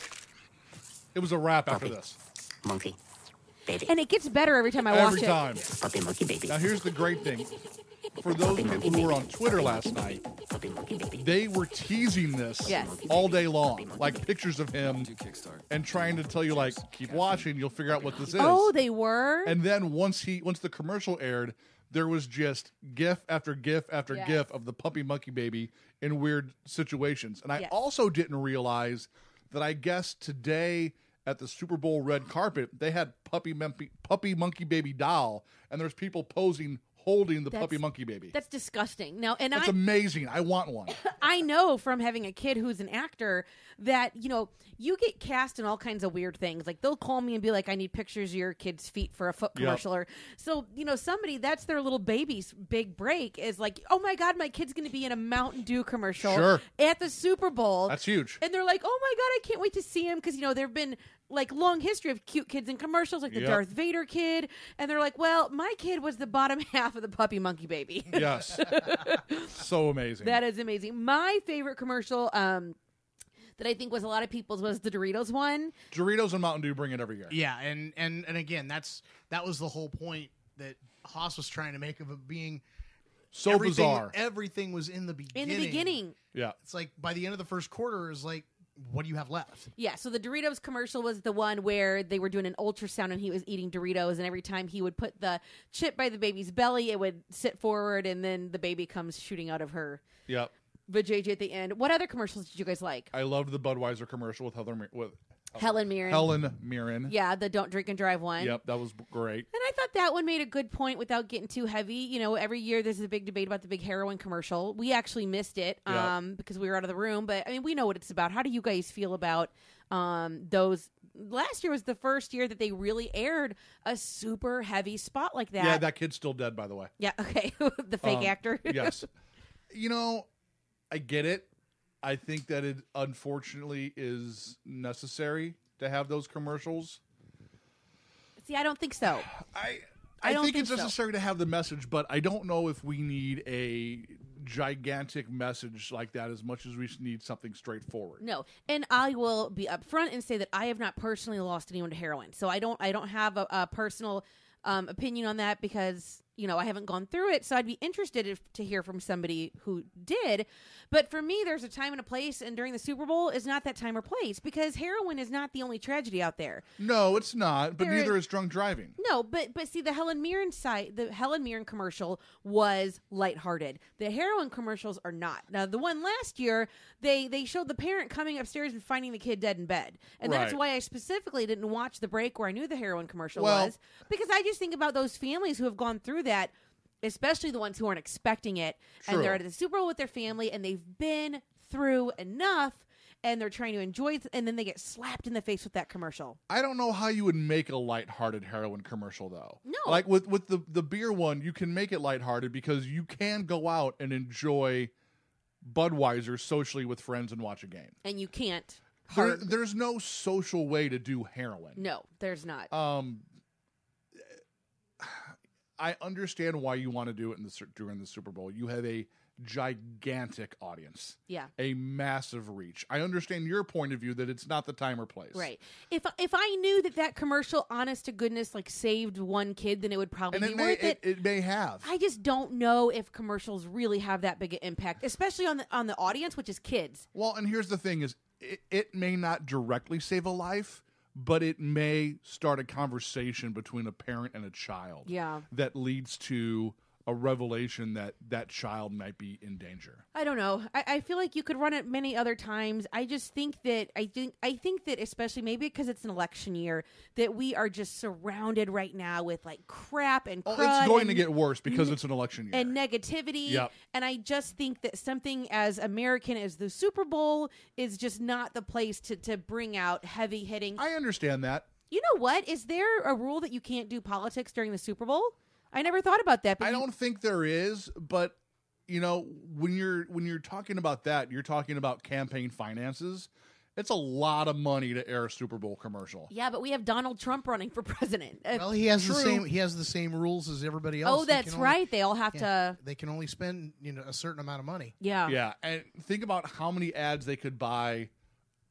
It was a wrap after this. Monkey baby. And it gets better every time I watch it. Every time. Puppy monkey baby. Now here's the great thing. for those people who were on Twitter last night, they were teasing this all day long, like pictures of him and trying to tell you, like, keep watching, you'll figure out what this is. Oh, they were? And then once the commercial aired, there was just GIF after GIF after GIF of the puppy monkey baby in weird situations. And I also didn't realize that I guess today at the Super Bowl red carpet, they had puppy monkey baby doll, and there's people posing holding the puppy monkey baby. That's disgusting. Now, and that's amazing. I want one. I know from having a kid who's an actor that, you get cast in all kinds of weird things. Like, they'll call me and be like, I need pictures of your kid's feet for a foot commercial. Or so, somebody, that's their little baby's big break is like, oh my God, my kid's going to be in a Mountain Dew commercial at the Super Bowl. That's huge. And they're like, oh my God, I can't wait to see him. Because, there have been like long history of cute kids in commercials, like the Darth Vader kid. And they're like, well, my kid was the bottom half of the puppy monkey baby. Yes. So amazing. That is amazing. My favorite commercial, that I think was a lot of people's was the Doritos one. Doritos and Mountain Dew bring it every year. Yeah, and again, that was the whole point that Haas was trying to make of it being so bizarre. Everything was in the beginning. Yeah. It's like by the end of the first quarter is like, what do you have left? Yeah, so the Doritos commercial was the one where they were doing an ultrasound and he was eating Doritos, and every time he would put the chip by the baby's belly, it would sit forward, and then the baby comes shooting out of her. Yep. Vajayjay at the end. What other commercials did you guys like? I loved the Budweiser commercial with Helen Mirren. Helen Mirren. Yeah, the Don't Drink and Drive one. Yep, that was great. And I thought that one made a good point without getting too heavy. Every year there's a big debate about the big heroin commercial. We actually missed it because we were out of the room. But, we know what it's about. How do you guys feel about those? Last year was the first year that they really aired a super heavy spot like that. Yeah, that kid's still dead, by the way. Yeah, okay. The fake actor. Yes. I get it. I think that it unfortunately is necessary to have those commercials. See, I don't think so. I think it's necessary to have the message, but I don't know if we need a gigantic message like that as much as we need something straightforward. No, and I will be upfront and say that I have not personally lost anyone to heroin, so I don't have a personal opinion on that because I haven't gone through it, so I'd be interested to hear from somebody who did. But for me, there's a time and a place, and during the Super Bowl is not that time or place because heroin is not the only tragedy out there. No, it's not, but neither is drunk driving. No, but see, the Helen Mirren commercial was lighthearted. The heroin commercials are not. Now, the one last year, they showed the parent coming upstairs and finding the kid dead in bed. And that's why I specifically didn't watch the break where I knew the heroin commercial was, because I just think about those families who have gone through that, especially the ones who aren't expecting it. True. And they're at the Super Bowl with their family, and they've been through enough, and they're trying to enjoy it, and then they get slapped in the face with that commercial. I don't know how you would make a lighthearted heroin commercial, though. No. Like with the beer one, you can make it lighthearted because you can go out and enjoy Budweiser socially with friends and watch a game. And you can't. There's no social way to do heroin. No, there's not. I understand why you want to do it during the Super Bowl. You have a gigantic audience. Yeah. A massive reach. I understand your point of view that it's not the time or place. Right. If I knew that commercial, honest to goodness, like saved one kid, then it would probably be worth it. It may have. I just don't know if commercials really have that big an impact, especially on the audience, which is kids. Well, and here's the thing is it may not directly save a life, but it may start a conversation between a parent and a child. Yeah. That leads to a revelation that child might be in danger. I don't know. I feel like you could run it many other times. I just think that I think that especially maybe because it's an election year that we are just surrounded right now with like crap and crud. It's going to get worse because it's an election year. And negativity. Yep. And I just think that something as American as the Super Bowl is just not the place to bring out heavy hitting. I understand that. You know what? Is there a rule that you can't do politics during the Super Bowl? I never thought about that. But I don't think there is, but when you're talking about that, you're talking about campaign finances. It's a lot of money to air a Super Bowl commercial. Yeah, but we have Donald Trump running for president. Well, he has the same rules as everybody else. Oh, that's right. They all have to. They can only spend a certain amount of money. Yeah. Yeah, and think about how many ads they could buy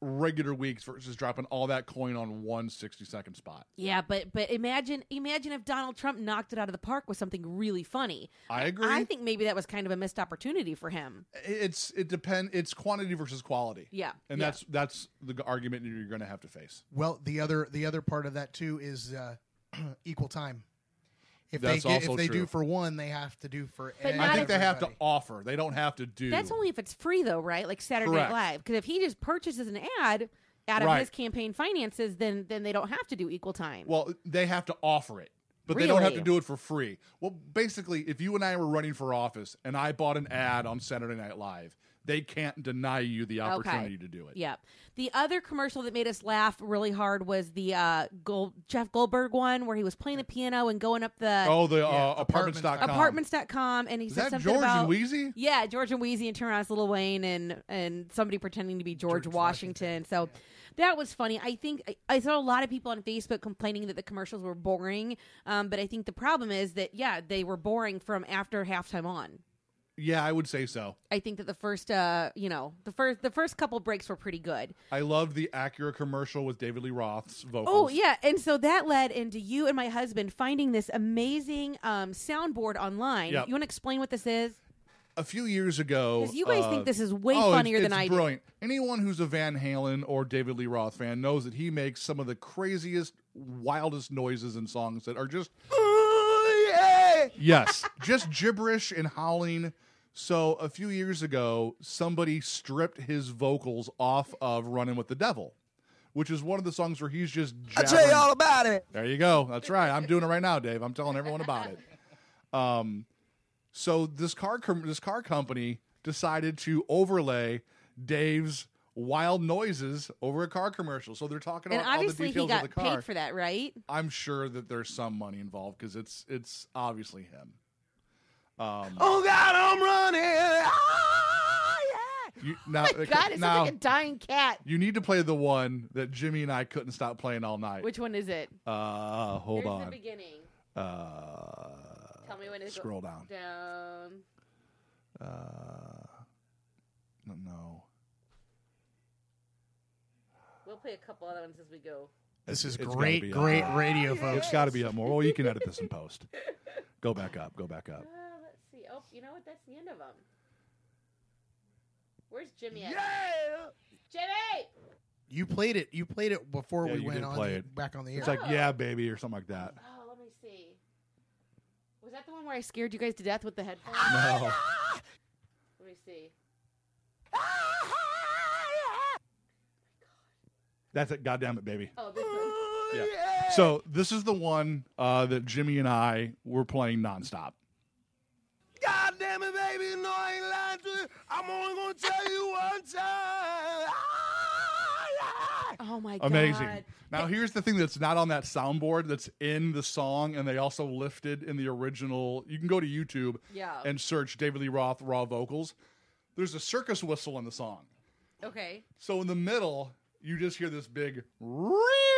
regular weeks versus dropping all that coin on one 60-second spot. Yeah, but imagine if Donald Trump knocked it out of the park with something really funny. I agree. I think maybe that was kind of a missed opportunity for him. It depends. It's quantity versus quality. Yeah, and that's the argument you're going to have to face. Well, the other part of that too is equal time. If That's they true. do for one, they have to do for everybody. I think they have to offer. They don't have to do. That's only if it's free, though, right? Like Saturday Correct. Night Live. Because if he just purchases an ad out of his campaign finances, then they don't have to do equal time. Well, they have to offer it, but they don't have to do it for free. Well, basically, if you and I were running for office and I bought an ad on Saturday Night Live, they can't deny you the opportunity to do it. Yeah. The other commercial that made us laugh really hard was the Jeff Goldberg one where he was playing the piano and going up the Apartments.com. Apartments.com, and he Is said that something George about and Wheezy? Yeah, George and Wheezy, and turn around as Lil Wayne and somebody pretending to be George Washington. So that was funny. I think I saw a lot of people on Facebook complaining that the commercials were boring, but I think the problem is that they were boring from after halftime on. Yeah, I would say so. I think that the first couple breaks were pretty good. I loved the Acura commercial with David Lee Roth's vocals. Oh, yeah. And so that led into you and my husband finding this amazing soundboard online. Yep. You want to explain what this is? A few years ago... Because you guys think this is way funnier than I do. It's brilliant. Anyone who's a Van Halen or David Lee Roth fan knows that he makes some of the craziest, wildest noises in songs that are just... Yes, just gibberish and howling. So a few years ago, somebody stripped his vocals off of Running with the Devil, which is one of the songs where he's just jabbering. I'll tell you all about it. There you go. That's right. I'm doing it right now, Dave. I'm telling everyone about it. So this car company decided to overlay Dave's wild noises over a car commercial. So they're talking about all the details of the car. And obviously he got paid for that, right? I'm sure that there's some money involved because it's obviously him. Oh God, I'm running! You, now, oh my God, it sounds like a dying cat. You need to play the one that Jimmy and I couldn't stop playing all night. Which one is it? Hold on. Here's the beginning. Tell me when it's scroll down. No. We'll play a couple other ones as we go. This is great radio, folks. It's got to be up more. Well, you can edit this in post. Go back up. Let's see. Oh, you know what? That's the end of them. Where's Jimmy at? Yeah! Jimmy! You played it before we went on back on the air. It's like, yeah, baby, or something like that. Oh, let me see. Was that the one where I scared you guys to death with the headphones? No. Let me see. That's it. Goddamn it, baby. Oh, this one. Yeah. So this is the one that Jimmy and I were playing nonstop. God damn it, baby, no, I ain't lying to you. I'm only going to tell you one time. Oh, my God. Amazing. Now, here's the thing that's not on that soundboard that's in the song, and they also lifted in the original. You can go to YouTube and search David Lee Roth raw vocals. There's a circus whistle in the song. Okay. So in the middle, you just hear this big and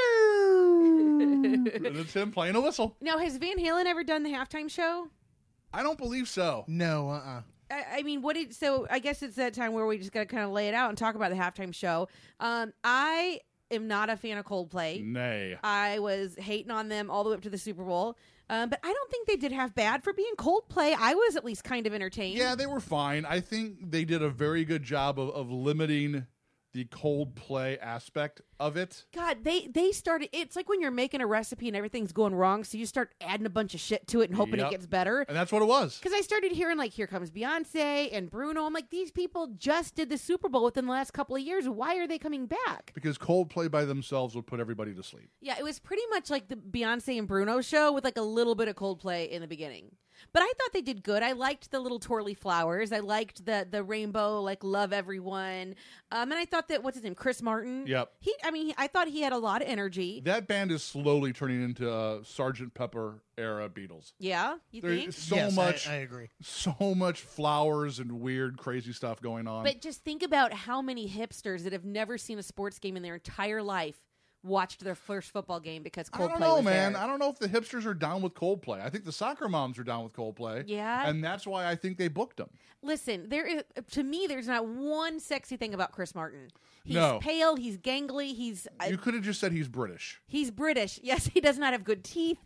it's him playing a whistle. Now, has Van Halen ever done the halftime show? I don't believe so. No, I mean, so I guess it's that time where we just got to kind of lay it out and talk about the halftime show. I am not a fan of Coldplay. Nay. I was hating on them all the way up to the Super Bowl. But I don't think they did half bad for being Coldplay. I was at least kind of entertained. Yeah, they were fine. I think they did a very good job of limiting the Coldplay aspect of it. God, they started. It's like when you're making a recipe and everything's going wrong, so you start adding a bunch of shit to it and hoping it gets better. And that's what it was. Because I started hearing like, here comes Beyonce and Bruno. I'm like, these people just did the Super Bowl within the last couple of years. Why are they coming back? Because Coldplay by themselves would put everybody to sleep. Yeah, it was pretty much like the Beyonce and Bruno show with like a little bit of Coldplay in the beginning. But I thought they did good. I liked the little twirly flowers. I liked the rainbow, like love everyone. And I thought that, what's his name? Chris Martin. Yep. I thought he had a lot of energy. That band is slowly turning into Sgt. Pepper era Beatles. Yeah, think? So much. I agree. So much flowers and weird, crazy stuff going on. But just think about how many hipsters that have never seen a sports game in their entire life watched their first football game because Coldplay I don't know, was man. there. I don't know if the hipsters are down with Coldplay. I think the soccer moms are down with Coldplay. Yeah. And that's why I think they booked them. Listen, to me, there's not one sexy thing about Chris Martin. He's No. pale. He's gangly. You could have just said he's British. He's British. Yes, he does not have good teeth.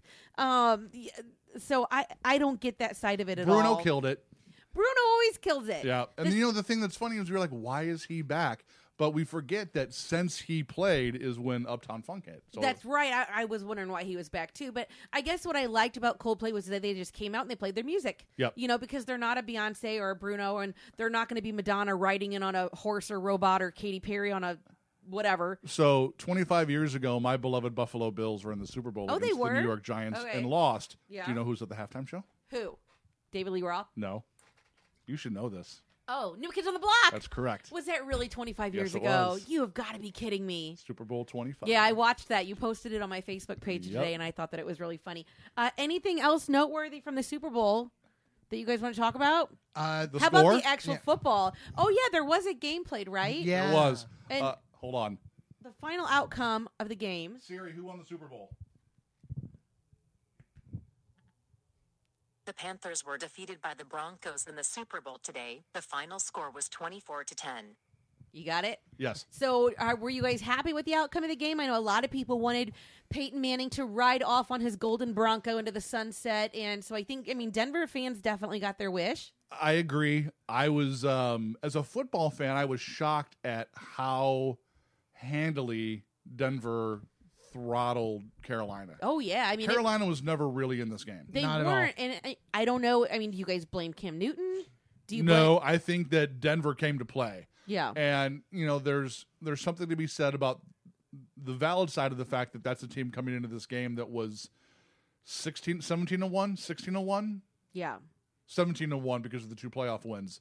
So I don't get that side of it at all. Bruno killed it. Bruno always kills it. Yeah. And the thing that's funny is we're like, why is he back? But we forget that since he played is when Uptown Funk hit. So that's right. I was wondering why he was back too. But I guess what I liked about Coldplay was that they just came out and they played their music. Yep. Because they're not a Beyonce or a Bruno, and they're not going to be Madonna riding in on a horse or robot or Katy Perry on a whatever. So 25 years ago, my beloved Buffalo Bills were in the Super Bowl against the New York Giants and lost. Yeah. Do you know who's at the halftime show? Who? David Lee Roth? No. You should know this. Oh, New Kids on the Block. That's correct. Was that really 25 years Yes, it ago? was. You have got to be kidding me. Super Bowl 25. Yeah, I watched that. You posted it on my Facebook page today, and I thought that it was really funny. Anything else noteworthy from the Super Bowl that you guys want to talk about? The How score? about the actual football? Oh, yeah, there was a game played, right? Yeah. It was. And Hold on. the final outcome of the game. Siri, who won the Super Bowl? The Panthers were defeated by the Broncos in the Super Bowl today. The final score was 24-10. You got it? Yes. So were you guys happy with the outcome of the game? I know a lot of people wanted Peyton Manning to ride off on his golden Bronco into the sunset. And so Denver fans definitely got their wish. I agree. I was, as a football fan, I was shocked at how handily Denver throttled Carolina. Oh, yeah. Carolina was never really in this game. They Not weren't. at all. And I don't know. Do you guys blame Cam Newton? No, I think that Denver came to play. Yeah. And, there's something to be said about the valid side of the fact that that's a team coming into this game that was 17-1, 16-1? Yeah. 17-1 because of the 2 playoff wins.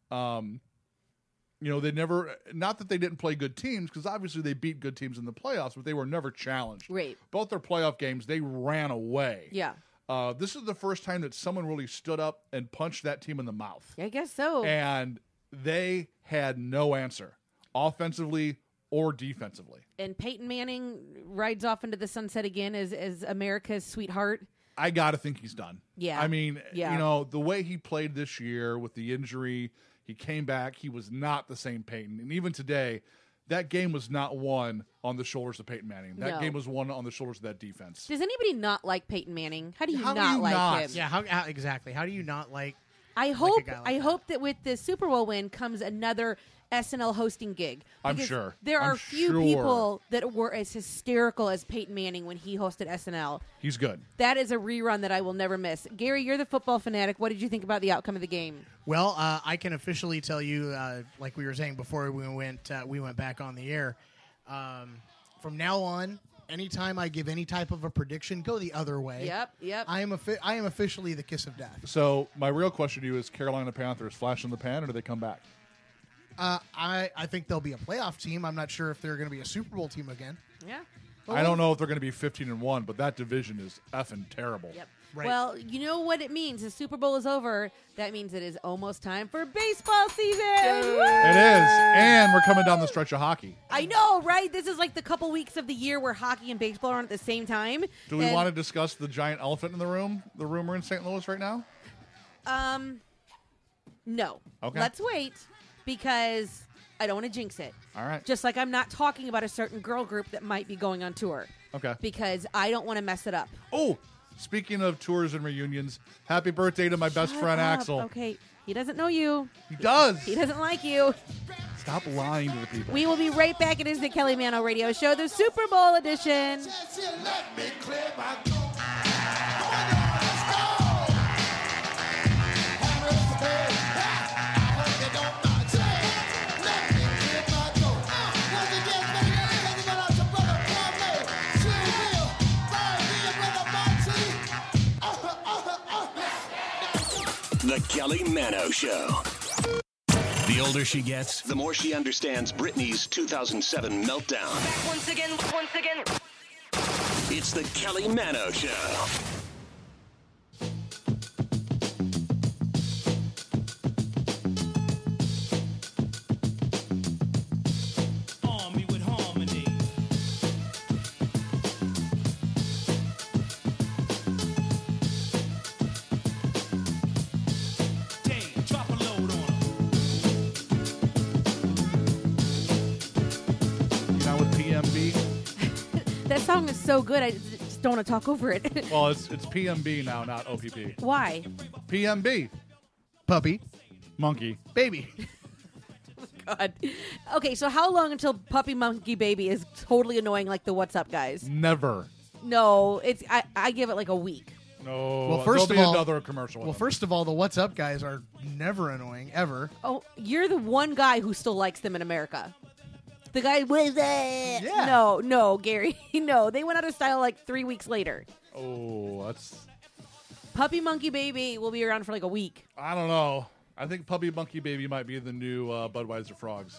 They never, not that they didn't play good teams, because obviously they beat good teams in the playoffs, but they were never challenged. Right. Both their playoff games, they ran away. Yeah. This is the first time that someone really stood up and punched that team in the mouth. I guess so. And they had no answer, offensively or defensively. And Peyton Manning rides off into the sunset again as America's sweetheart. I got to think he's done. Yeah. The way he played this year with the injury, he came back. He was not the same Peyton. And even today, that game was not won on the shoulders of Peyton Manning. That game was won on the shoulders of that defense. Does anybody not like Peyton Manning? How do you How do not you like not? him? Yeah, how exactly? How do you not like? I a hope guy like I that? hope that with the Super Bowl win comes another SNL hosting gig. I'm Because sure. There are I'm few sure. people that were as hysterical as Peyton Manning when he hosted SNL. He's good. That is a rerun that I will never miss. Gary, you're the football fanatic. What did you think about the outcome of the game? Well, I can officially tell you, like we were saying before we went back on the air. From now on, anytime I give any type of a prediction, go the other way. Yep. I am officially the kiss of death. So my real question to you is: Carolina Panthers flash in the pan, or do they come back? I think they'll be a playoff team. I'm not sure if they're going to be a Super Bowl team again. Yeah. I don't know if they're going to be 15-1, but that division is effing terrible. Yep. Right. Well, you know what it means. The Super Bowl is over. That means it is almost time for baseball season. Woo! It is, and we're coming down the stretch of hockey. I know, right? This is like the couple weeks of the year where hockey and baseball are on at the same time. Do we want to discuss the giant elephant in the room, the rumor in St. Louis right now? No. Okay. Let's wait because I don't want to jinx it. All right. Just like I'm not talking about a certain girl group that might be going on tour. Okay. Because I don't want to mess it up. Oh, speaking of tours and reunions, happy birthday to my best friend Shut up. Axel. Okay. He doesn't know you. He does. He doesn't like you. Stop lying to the people. We will be right back. It is the Kelly Mano Radio Show, the Super Bowl edition. Let me clear my throat. The Kelly Mano Show. The older she gets, the more she understands Britney's 2007 meltdown. Back once again. It's the Kelly Mano Show. song is so good, I just don't want to talk over it. Well, it's PMB now, not OPP. Why? PMB. Puppy. Monkey. Baby. God. Okay, so how long until Puppy Monkey Baby is totally annoying like the What's Up guys? Never. No, it's I give it like a week. No. Well, first there'll of all, be another commercial. Well, first of all, the What's Up guys are never annoying ever. Oh, you're the one guy who still likes them in America. The guy with it. Yeah. No, Gary. No, they went out of style like 3 weeks later. Oh, that's... Puppy Monkey Baby will be around for like a week. I don't know. I think Puppy Monkey Baby might be the new Budweiser Frogs.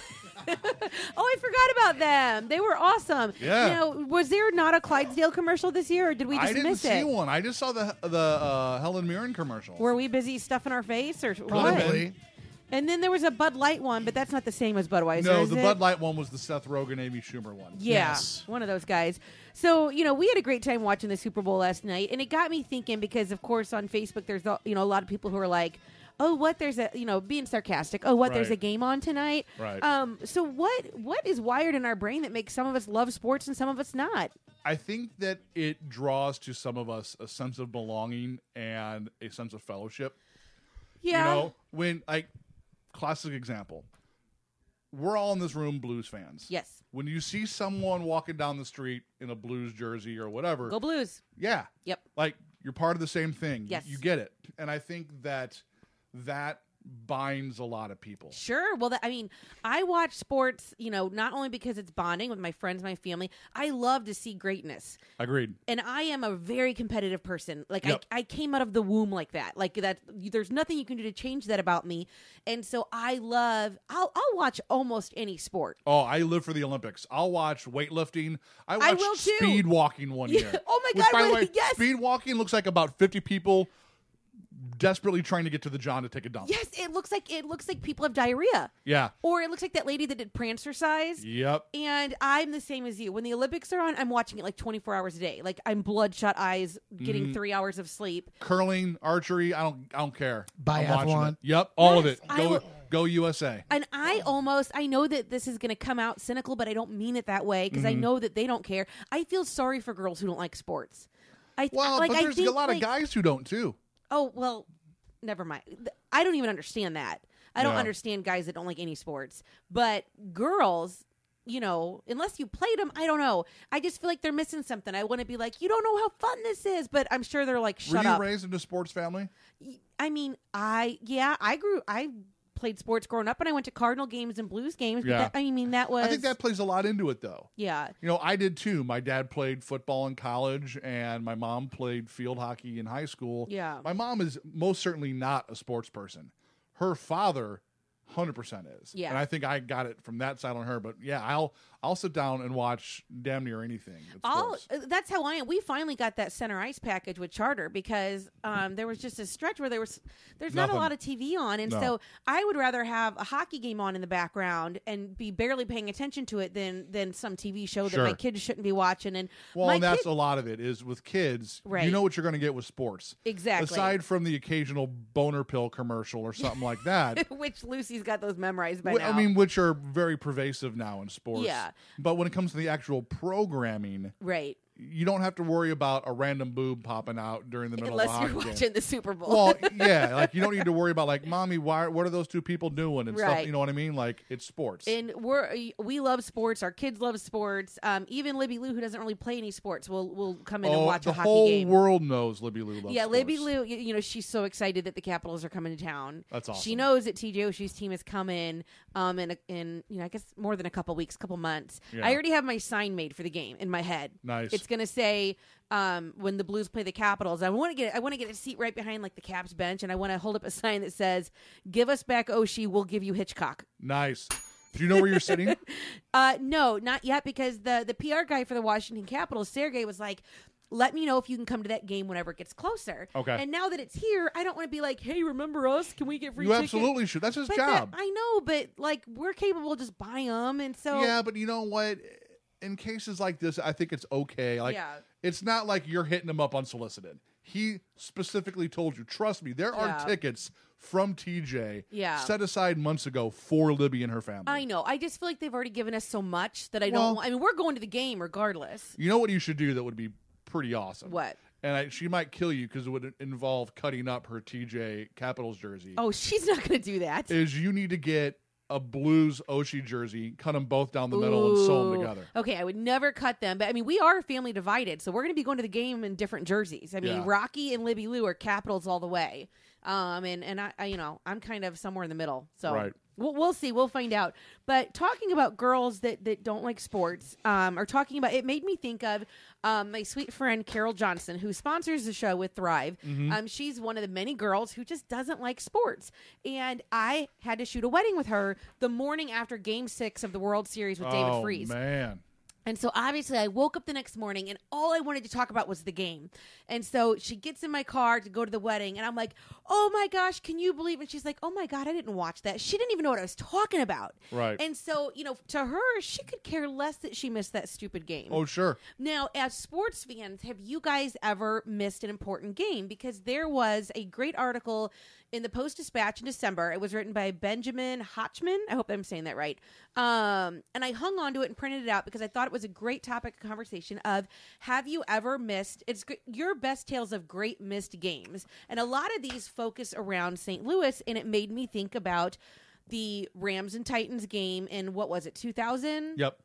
Oh, I forgot about them. They were awesome. Yeah. You know, was there not a Clydesdale commercial this year, or did we just miss it? I didn't see one. I just saw the Helen Mirren commercial. Were we busy stuffing our face, or Probably. what? And then there was a Bud Light one, but that's not the same as Budweiser, No, is the it? Bud Light one was the Seth Rogen, Amy Schumer one. Yeah, Yes. one of those guys. So, you know, we had a great time watching the Super Bowl last night, and it got me thinking because, of course, on Facebook there's, you know, a lot of people who are like, oh, what, there's a, you know, being sarcastic. Oh, what, there's a game on tonight. Right. So what is wired in our brain that makes some of us love sports and some of us not? I think that it draws to some of us a sense of belonging and a sense of fellowship. Yeah. You know, when, like, classic example, we're all in this room Blues fans. Yes. When you see someone walking down the street in a Blues jersey or whatever. Go Blues. Yeah. Yep. Like, you're part of the same thing. Yes. You get it. And I think that binds a lot of people. Sure. Well, I mean, I watch sports, you know, not only because it's bonding with my friends, my family. I love to see greatness. Agreed. And I am a very competitive person. Like, Yep. I came out of the womb like that. Like, that. There's nothing you can do to change that about me. And so I'll watch almost any sport. Oh, I live for the Olympics. I'll watch weightlifting. I I watched will too. speed walking one year. Oh my Which, God, by the really? way, Yes. speed walking looks like about 50 people desperately trying to get to the John to take a dump. Yes, it looks like people have diarrhea. Yeah. Or it looks like that lady that did Prancercise. Yep. And I'm the same as you. When the Olympics are on, I'm watching it like 24 hours a day. Like, I'm bloodshot eyes, getting 3 hours of sleep. Curling, archery, I don't care. I'm watching Biathlon. it. Yep, all of Yes, it. Go USA. And I know that this is going to come out cynical, but I don't mean it that way because I know that they don't care. I feel sorry for girls who don't like sports. But there's a lot of guys who don't too. Oh, well, never mind. I don't even understand that. I don't Yeah. understand guys that don't like any sports. But girls, you know, unless you played them, I don't know. I just feel like they're missing something. I want to be like, you don't know how fun this is. But I'm sure they're like, shut Were you up. raised in a sports family? I mean, I played sports growing up, and I went to Cardinal games and Blues games. But Yeah. that was... I think that plays a lot into it, though. Yeah. You know, I did too. My dad played football in college, and my mom played field hockey in high school. Yeah. My mom is most certainly not a sports person. Her father 100% is. Yeah. And I think I got it from that side on her. But yeah, I'll sit down and watch damn near anything. That's how I am. We finally got that center ice package with Charter because there was just a stretch where there's not a lot of TV on, and so I would rather have a hockey game on in the background and be barely paying attention to it than some TV show that my kids shouldn't be watching. And that's a lot of it is with kids. Right. You know what you're going to get with sports. Exactly. Aside from the occasional boner pill commercial or something like that. Which Lucy's got those memorized by now. I mean, which are very pervasive now in sports. Yeah. But when it comes to the actual programming, right, you don't have to worry about a random boob popping out during the middle of a hockey unless you're game. watching the Super Bowl. Well, yeah, like you don't need to worry about like, mommy, what are those two people doing and stuff. You know what I mean? Like it's sports. And we love sports. Our kids love sports. Even Libby Lou, who doesn't really play any sports, will come in and watch a hockey game. The whole world knows Libby Lou loves sports. Libby Lou, you know, she's so excited that the Capitals are coming to town. That's awesome. She knows that TJ Oshie's team is coming in you know, I guess more than a couple months. Yeah. I already have my sign made for the game in my head. Nice. It's going to say when the Blues play the Capitals, I want to get a seat right behind like the Caps bench, and I want to hold up a sign that says, "Give us back Oshie, we'll give you Hitchcock." Nice. Do you know where you're sitting? No, not yet, because the PR guy for the Washington Capitals, Sergey, was like, let me know if you can come to that game whenever it gets closer. Okay. And now that it's here, I don't want to be like, hey, remember us? Can we get free You tickets? absolutely should. That's his job. I know, but like we're capable of just buying them, and so Yeah, but you know what? In cases like this, I think it's okay. Like, it's not like you're hitting him up unsolicited. He specifically told you, trust me, there are tickets from TJ Yeah. set aside months ago for Libby and her family. I know. I just feel like they've already given us so much that I don't. I mean, we're going to the game regardless. You know what you should do that would be pretty awesome? What? And she might kill you because it would involve cutting up her TJ Capitals jersey. Oh, she's not going to do that. Is you need to get a Blues Oshie jersey, cut them both down the middle, and sew them together. Okay, I would never cut them, but I mean, we are family divided, so we're going to be going to the game in different jerseys. I mean, Rocky and Libby Lou are Capitals all the way, and I you know, I'm kind of somewhere in the middle. So right. We'll see. We'll find out. But talking about girls that don't like sports, or talking about, it made me think of my sweet friend Carol Johnson, who sponsors the show with Thrive. Mm-hmm. She's one of the many girls who just doesn't like sports. And I had to shoot a wedding with her the morning after Game 6 of the World Series with David Freese. Oh, man. And so obviously I woke up the next morning and all I wanted to talk about was the game. And so she gets in my car to go to the wedding and I'm like, oh my gosh, can you believe it? She's like, oh my God, I didn't watch that. She didn't even know what I was talking about. Right. And so, you know, to her, she could care less that she missed that stupid game. Oh, sure. Now, as sports fans, have you guys ever missed an important game? Because there was a great article in the Post-Dispatch in December. It was written by Benjamin Hotchman. I hope I'm saying that right. And I hung on to it and printed it out because I thought it was a great topic of conversation of, have you ever missed, your best tales of great missed games. And a lot of these focus around St. Louis, and it made me think about the Rams and Titans game in, what was it, 2000? Yep.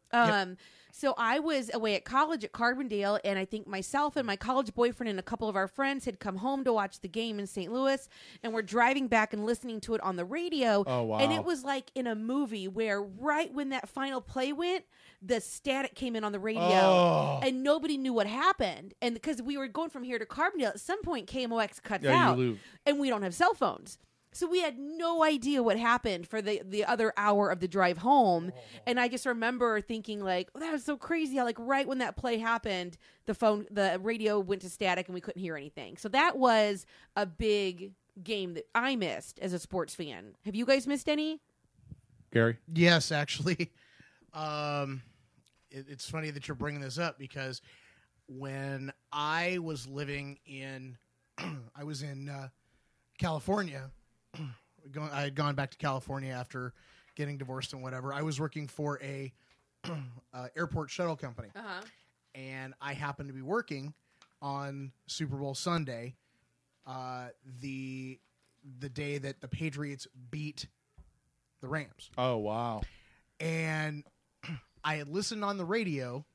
So I was away at college at Carbondale, and I think myself and my college boyfriend and a couple of our friends had come home to watch the game in St. Louis, and we're driving back and listening to it on the radio. Oh, wow. And it was like in a movie where right when that final play went, the static came in on the radio, and nobody knew what happened. And because we were going from here to Carbondale, at some point KMOX cuts out, and we don't have cell phones. So we had no idea what happened for the other hour of the drive home. And I just remember thinking like, oh, that was so crazy. How, like right when that play happened, the radio went to static and we couldn't hear anything. So that was a big game that I missed as a sports fan. Have you guys missed any? Gary? Yes, actually. It's funny that you're bringing this up because when I was living in, I was in California. I had gone back to California after getting divorced and whatever. I was working for a airport shuttle company, and I happened to be working on Super Bowl Sunday, the day that the Patriots beat the Rams. Oh, wow. And I had listened on the radio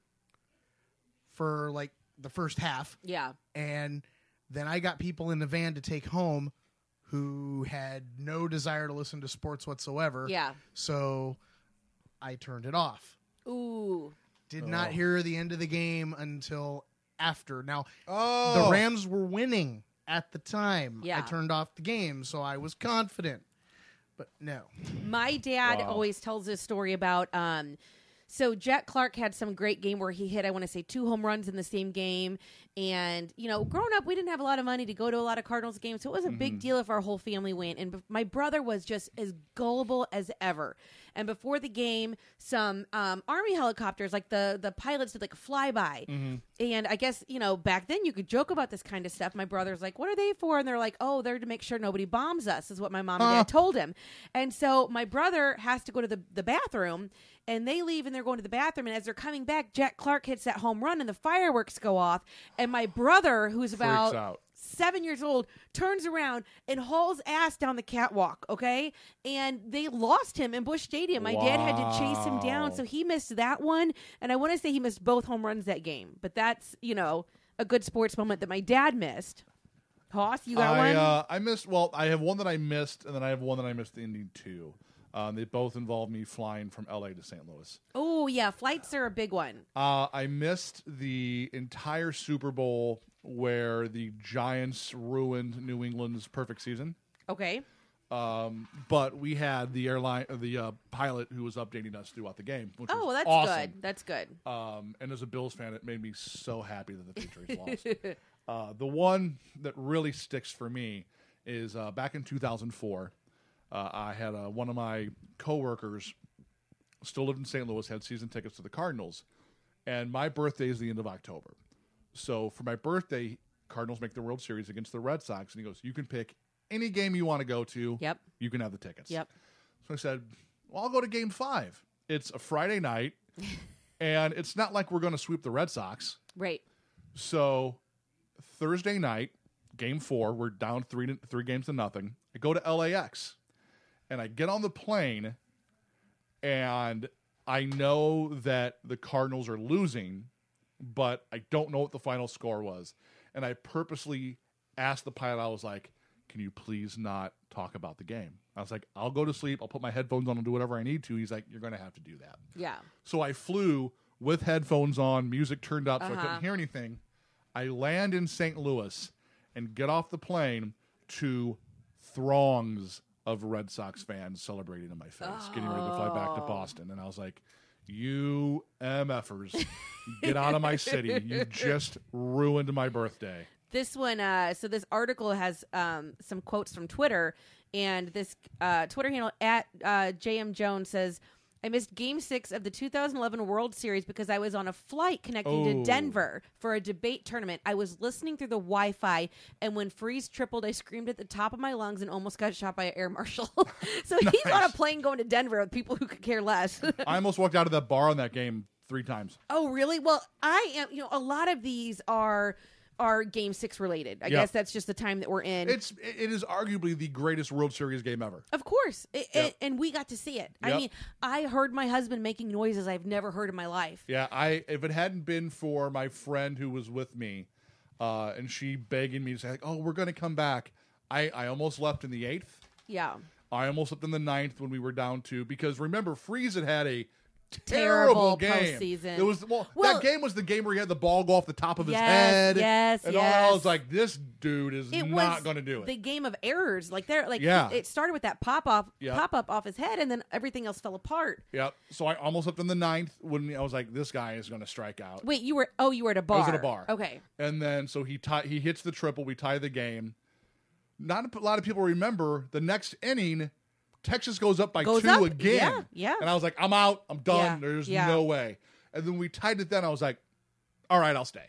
for like the first half. Yeah. And then I got people in the van to take home who had no desire to listen to sports whatsoever. Yeah. So I turned it off. Ooh. Did not hear the end of the game until after. Now, the Rams were winning at the time. Yeah. I turned off the game, so I was confident. But no. My dad always tells this story about... So Jack Clark had some great game where he hit, I want to say, 2 home runs in the same game. And, you know, growing up, we didn't have a lot of money to go to a lot of Cardinals games. So it was a big deal if our whole family went. And my brother was just as gullible as ever. And before the game, some Army helicopters, like the pilots did like a flyby. And I guess, you know, back then you could joke about this kind of stuff. My brother's like, what are they for? And they're like, oh, they're to make sure nobody bombs us, is what my mom and dad told him. And so my brother has to go to the bathroom. And they leave and they're going to the bathroom. And as they're coming back, Jack Clark hits that home run and the fireworks go off. And my brother, who's about 7 years old, turns around and hauls ass down the catwalk, okay? And they lost him in Busch Stadium. My dad had to chase him down. So he missed that one. And I want to say he missed both home runs that game. But that's, you know, a good sports moment that my dad missed. Hoss, you got one? I missed, well, I have one that I missed, and then I have one that I missed the ending too. They both involve me flying from L.A. to St. Louis. Oh, yeah. Flights are a big one. I missed the entire Super Bowl where the Giants ruined New England's perfect season. Okay. But we had the pilot who was updating us throughout the game, which was that's awesome. good. That's good. And as a Bills fan, it made me so happy that the Patriots lost. The one that really sticks for me is back in 2004. I had one of my coworkers still lived in St. Louis, had season tickets to the Cardinals, and my birthday is the end of October. So for my birthday, Cardinals make the World Series against the Red Sox, and he goes, you can pick any game you want to go to, yep, you can have the tickets. Yep. So I said, well, I'll go to Game 5. It's a Friday night, and it's not like we're going to sweep the Red Sox. Right. So Thursday night, Game 4, we're down 3 games to nothing. I go to LAX, and I get on the plane, and I know that the Cardinals are losing, but I don't know what the final score was. And I purposely asked the pilot, I was like, can you please not talk about the game? I was like, I'll go to sleep. I'll put my headphones on and do whatever I need to. He's like, you're going to have to do that. Yeah. So I flew with headphones on, music turned up so I couldn't hear anything. I land in St. Louis and get off the plane to throngs of Red Sox fans celebrating in my face, getting ready to fly back to Boston. And I was like, you MFers, get out of my city. You just ruined my birthday. This one, so this article has some quotes from Twitter, and this Twitter handle at JM Jones says, I missed Game 6 of the 2011 World Series because I was on a flight connecting to Denver for a debate tournament. I was listening through the Wi-Fi, and when Freeze tripled, I screamed at the top of my lungs and almost got shot by an air marshal. So Nice. he's on a plane going to Denver with people who could care less. I almost walked out of that bar on that game 3 times. Oh, really? Well, I am, a lot of these are Game 6 related. I guess that's just the time that we're in. It is arguably the greatest World Series game ever. Of course. And we got to see it. I mean, I heard my husband making noises I've never heard in my life. Yeah, if it hadn't been for my friend who was with me, and she begging me to say, like, oh, we're going to come back, I almost left in the 8th. Yeah. I almost left in the 9th when we were down to, because remember, Freeze had a terrible game. Postseason. It was that game was the game where he had the ball go off the top of his head. Yes, and I was like, this dude is not going to do it. The game of errors, it started with that pop up off his head, and then everything else fell apart. Yep. So I almost left in the 9th when I was like, this guy is going to strike out. Wait, you were at a bar. I was at a bar. Okay. And then so he hits the triple. We tie the game. Not a lot of people remember the next inning. Texas goes up by 2 again. Yeah. And I was like, I'm out. I'm done. There's no way. And then we tied it then. I was like, all right, I'll stay.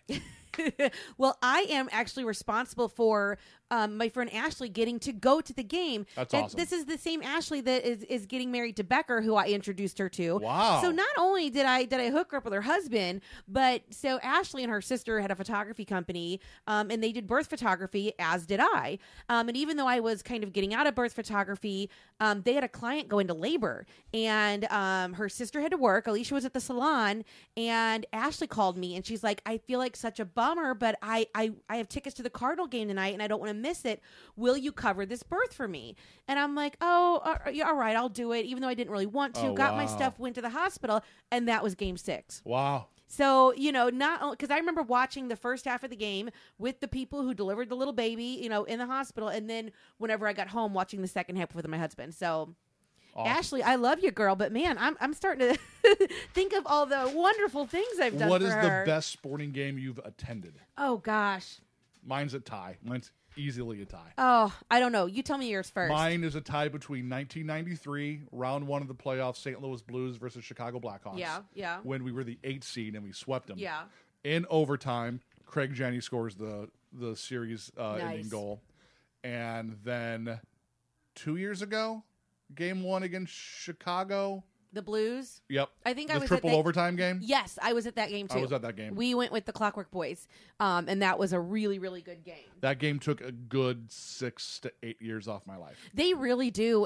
Well, I am actually responsible for my friend Ashley getting to go to the game. That's awesome. This is the same Ashley that is getting married to Becker, who I introduced her to. Wow. So not only did I hook her up with her husband, but so Ashley and her sister had a photography company, and they did birth photography, as did I. And even though I was kind of getting out of birth photography, they had a client go into labor, and her sister had to work. Alicia was at the salon, and Ashley called me, and she's like, I feel like such a bummer, but I have tickets to the Cardinal game tonight, and I don't want to miss it. Will you cover this birth for me? And I'm like, all right, I'll do it, even though I didn't really want to. Got my stuff, went to the hospital, and that was Game 6. Wow. So, not because I remember watching the first half of the game with the people who delivered the little baby, in the hospital, and then whenever I got home, watching the second half with my husband. So, awesome. Ashley, I love you, girl, but man, I'm starting to think of all the wonderful things I've done. What for is her. the best sporting game you've attended? Oh gosh, mine's a tie. Mine's easily a tie. Oh, I don't know. You tell me yours first. Mine is a tie between 1993, round 1 of the playoffs, St. Louis Blues versus Chicago Blackhawks. Yeah. When we were the 8th seed and we swept them. Yeah. In overtime, Craig Janney scores the series ending goal. And then 2 years ago, Game 1 against Chicago. The Blues? Yep. I think the I was triple at that overtime game? Yes, I was at that game too. I was at that game. We went with the Clockwork Boys, and that was a really, really good game. That game took a good 6 to 8 years off my life. They really do.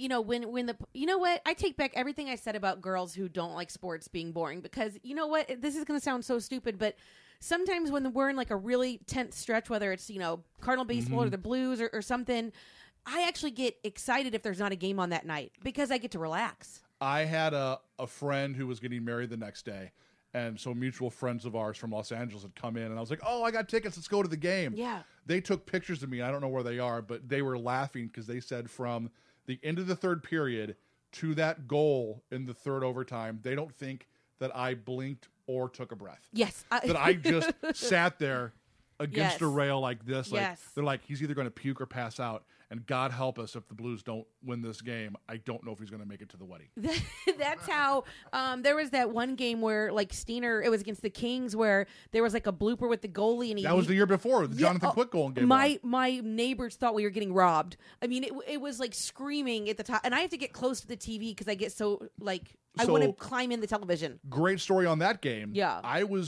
What? I take back everything I said about girls who don't like sports being boring, because you know what? This is going to sound so stupid, but sometimes when we're in like a really tense stretch, whether it's, Cardinal baseball or the Blues or something, I actually get excited if there's not a game on that night because I get to relax. I had a friend who was getting married the next day, and so mutual friends of ours from Los Angeles had come in, and I was like, oh, I got tickets. Let's go to the game. Yeah. They took pictures of me. I don't know where they are, but they were laughing because they said from the end of the third period to that goal in the third overtime, they don't think that I blinked or took a breath. Yes. That I just sat there against a rail like this. Like, they're like, he's either going to puke or pass out. And God help us if the Blues don't win this game. I don't know if he's going to make it to the wedding. That's how there was that one game where like Steiner, it was against the Kings, where there was like a blooper with the goalie. And that was the year before, the Jonathan Quick goal in game one. My neighbors thought we were getting robbed. I mean, it was like screaming at the top. And I have to get close to the TV because I get so like, I want to climb in the television. Great story on that game. Yeah. I was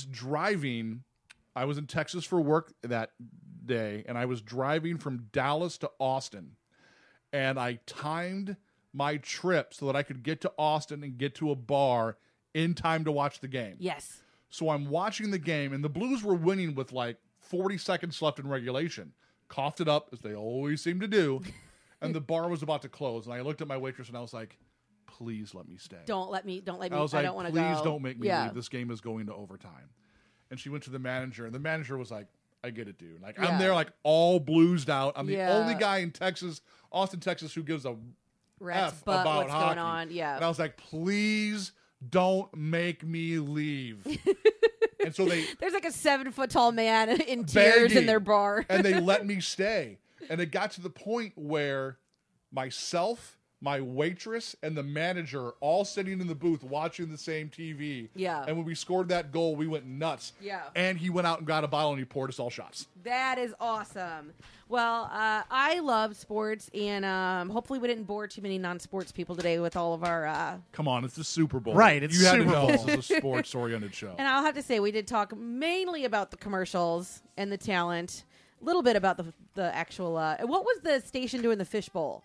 in Texas for work that day, and I was driving from Dallas to Austin, and I timed my trip so that I could get to Austin and get to a bar in time to watch the game. Yes. So I'm watching the game, and the Blues were winning with like 40 seconds left in regulation. Coughed it up, as they always seem to do, and the bar was about to close, and I looked at my waitress, and I was like, please let me stay. Don't let me. I was like, don't want to go. Please don't make me leave. This game is going to overtime. And she went to the manager, and the manager was like, I get it, dude. Like, I'm there, like, all bluesed out. I'm the only guy in Texas, Austin, Texas, who gives a F about what's hockey. Going on. Yeah. And I was like, please don't make me leave. And so there's like a 7-foot tall man in tears in their bar, and they let me stay. And it got to the point where myself, my waitress, and the manager all sitting in the booth watching the same TV. Yeah. And when we scored that goal, we went nuts. Yeah. And he went out and got a bottle and he poured us all shots. That is awesome. Well, I love sports, and hopefully we didn't bore too many non-sports people today with all of our... Come on, it's the Super Bowl. Right, it's you Super Bowl. This is a sports-oriented show. And I'll have to say, we did talk mainly about the commercials and the talent, a little bit about the actual... what was the station doing the Fishbowl?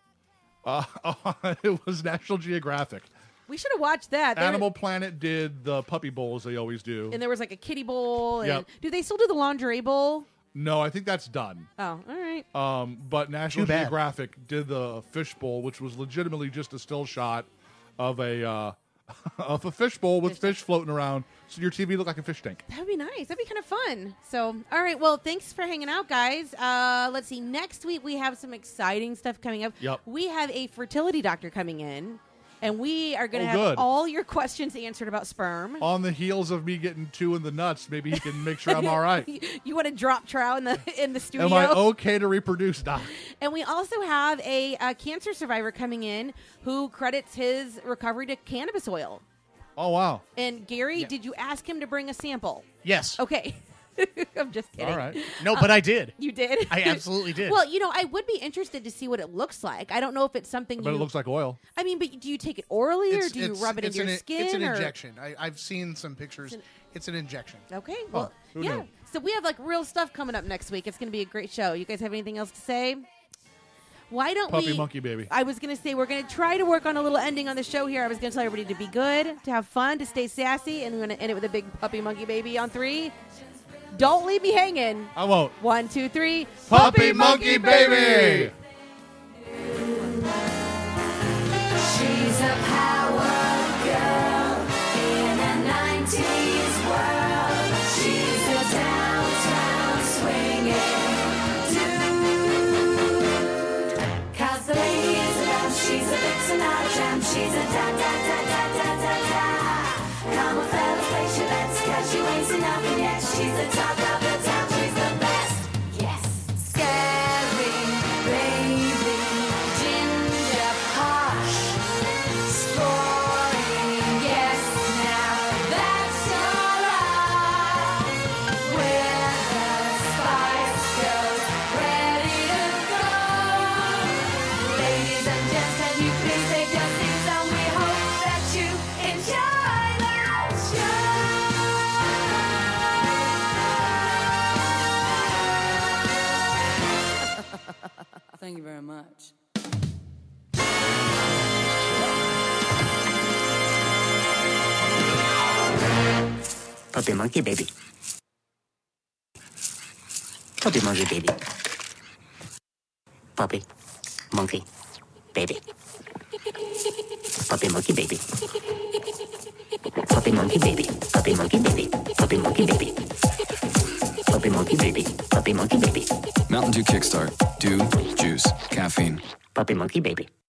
It was National Geographic. We should have watched that. Animal Planet did the puppy bowl, as they always do. And there was like a kiddie bowl. And Yep. Do they still do the lingerie bowl? No, I think that's done. Oh, all right. But National Geographic did the fish bowl, which was legitimately just a still shot of a fish bowl with fish floating around, so your TV looked like a fish tank. That would be nice. That'd be kind of fun. So, all right. Well, thanks for hanging out, guys. Let's see. Next week, we have some exciting stuff coming up. Yep. We have a fertility doctor coming in, and we are going to have all your questions answered about sperm. On the heels of me getting 2 in the nuts, maybe he can make sure I'm all right. You want to drop trow in the studio? Am I okay to reproduce, Doc? And we also have a cancer survivor coming in who credits his recovery to cannabis oil. Oh, wow. And Gary, did you ask him to bring a sample? Yes. Okay. I'm just kidding. All right. No, but I did. You did? I absolutely did. Well, I would be interested to see what it looks like. I don't know if it's something But it looks like oil. I mean, but do you take it orally or do you rub it into your skin? It's an injection. I've seen some pictures. It's an injection. Okay. Well, who yeah. knew? So we have like real stuff coming up next week. It's going to be a great show. You guys have anything else to say? Why don't Puppy monkey baby. I was going to say we're going to try to work on a little ending on the show here. I was going to tell everybody to be good, to have fun, to stay sassy, and we're going to end it with a big puppy monkey baby on 3. Don't leave me hanging. I won't. 1, 2, 3. Puppy monkey baby. She's a power girl in a 90s world. She's a downtown swinging dude. 'Cause the lady is a dumb, she's a vixen, not a tramp. She's a da-da-da-da-da-da-da. Come on, fellas, place your bets, 'cause you ain't seen nothing yet. She's the talk of the town, she's the best. Yes. Scary, baby, ginger posh, scoring, yes, now that's alright. With the Spice Girls ready to go. Ladies and gents, can you please take your seats, and we hope that you enjoy the show. Thank you very much. Puppy monkey baby. Puppy monkey baby. Puppy monkey baby. Puppy monkey baby. Puppy monkey baby. Puppy monkey baby. Puppy monkey baby. Puppy monkey baby. Puppy monkey baby. Mountain Dew Kickstart. Dew, juice, caffeine. Puppy monkey baby.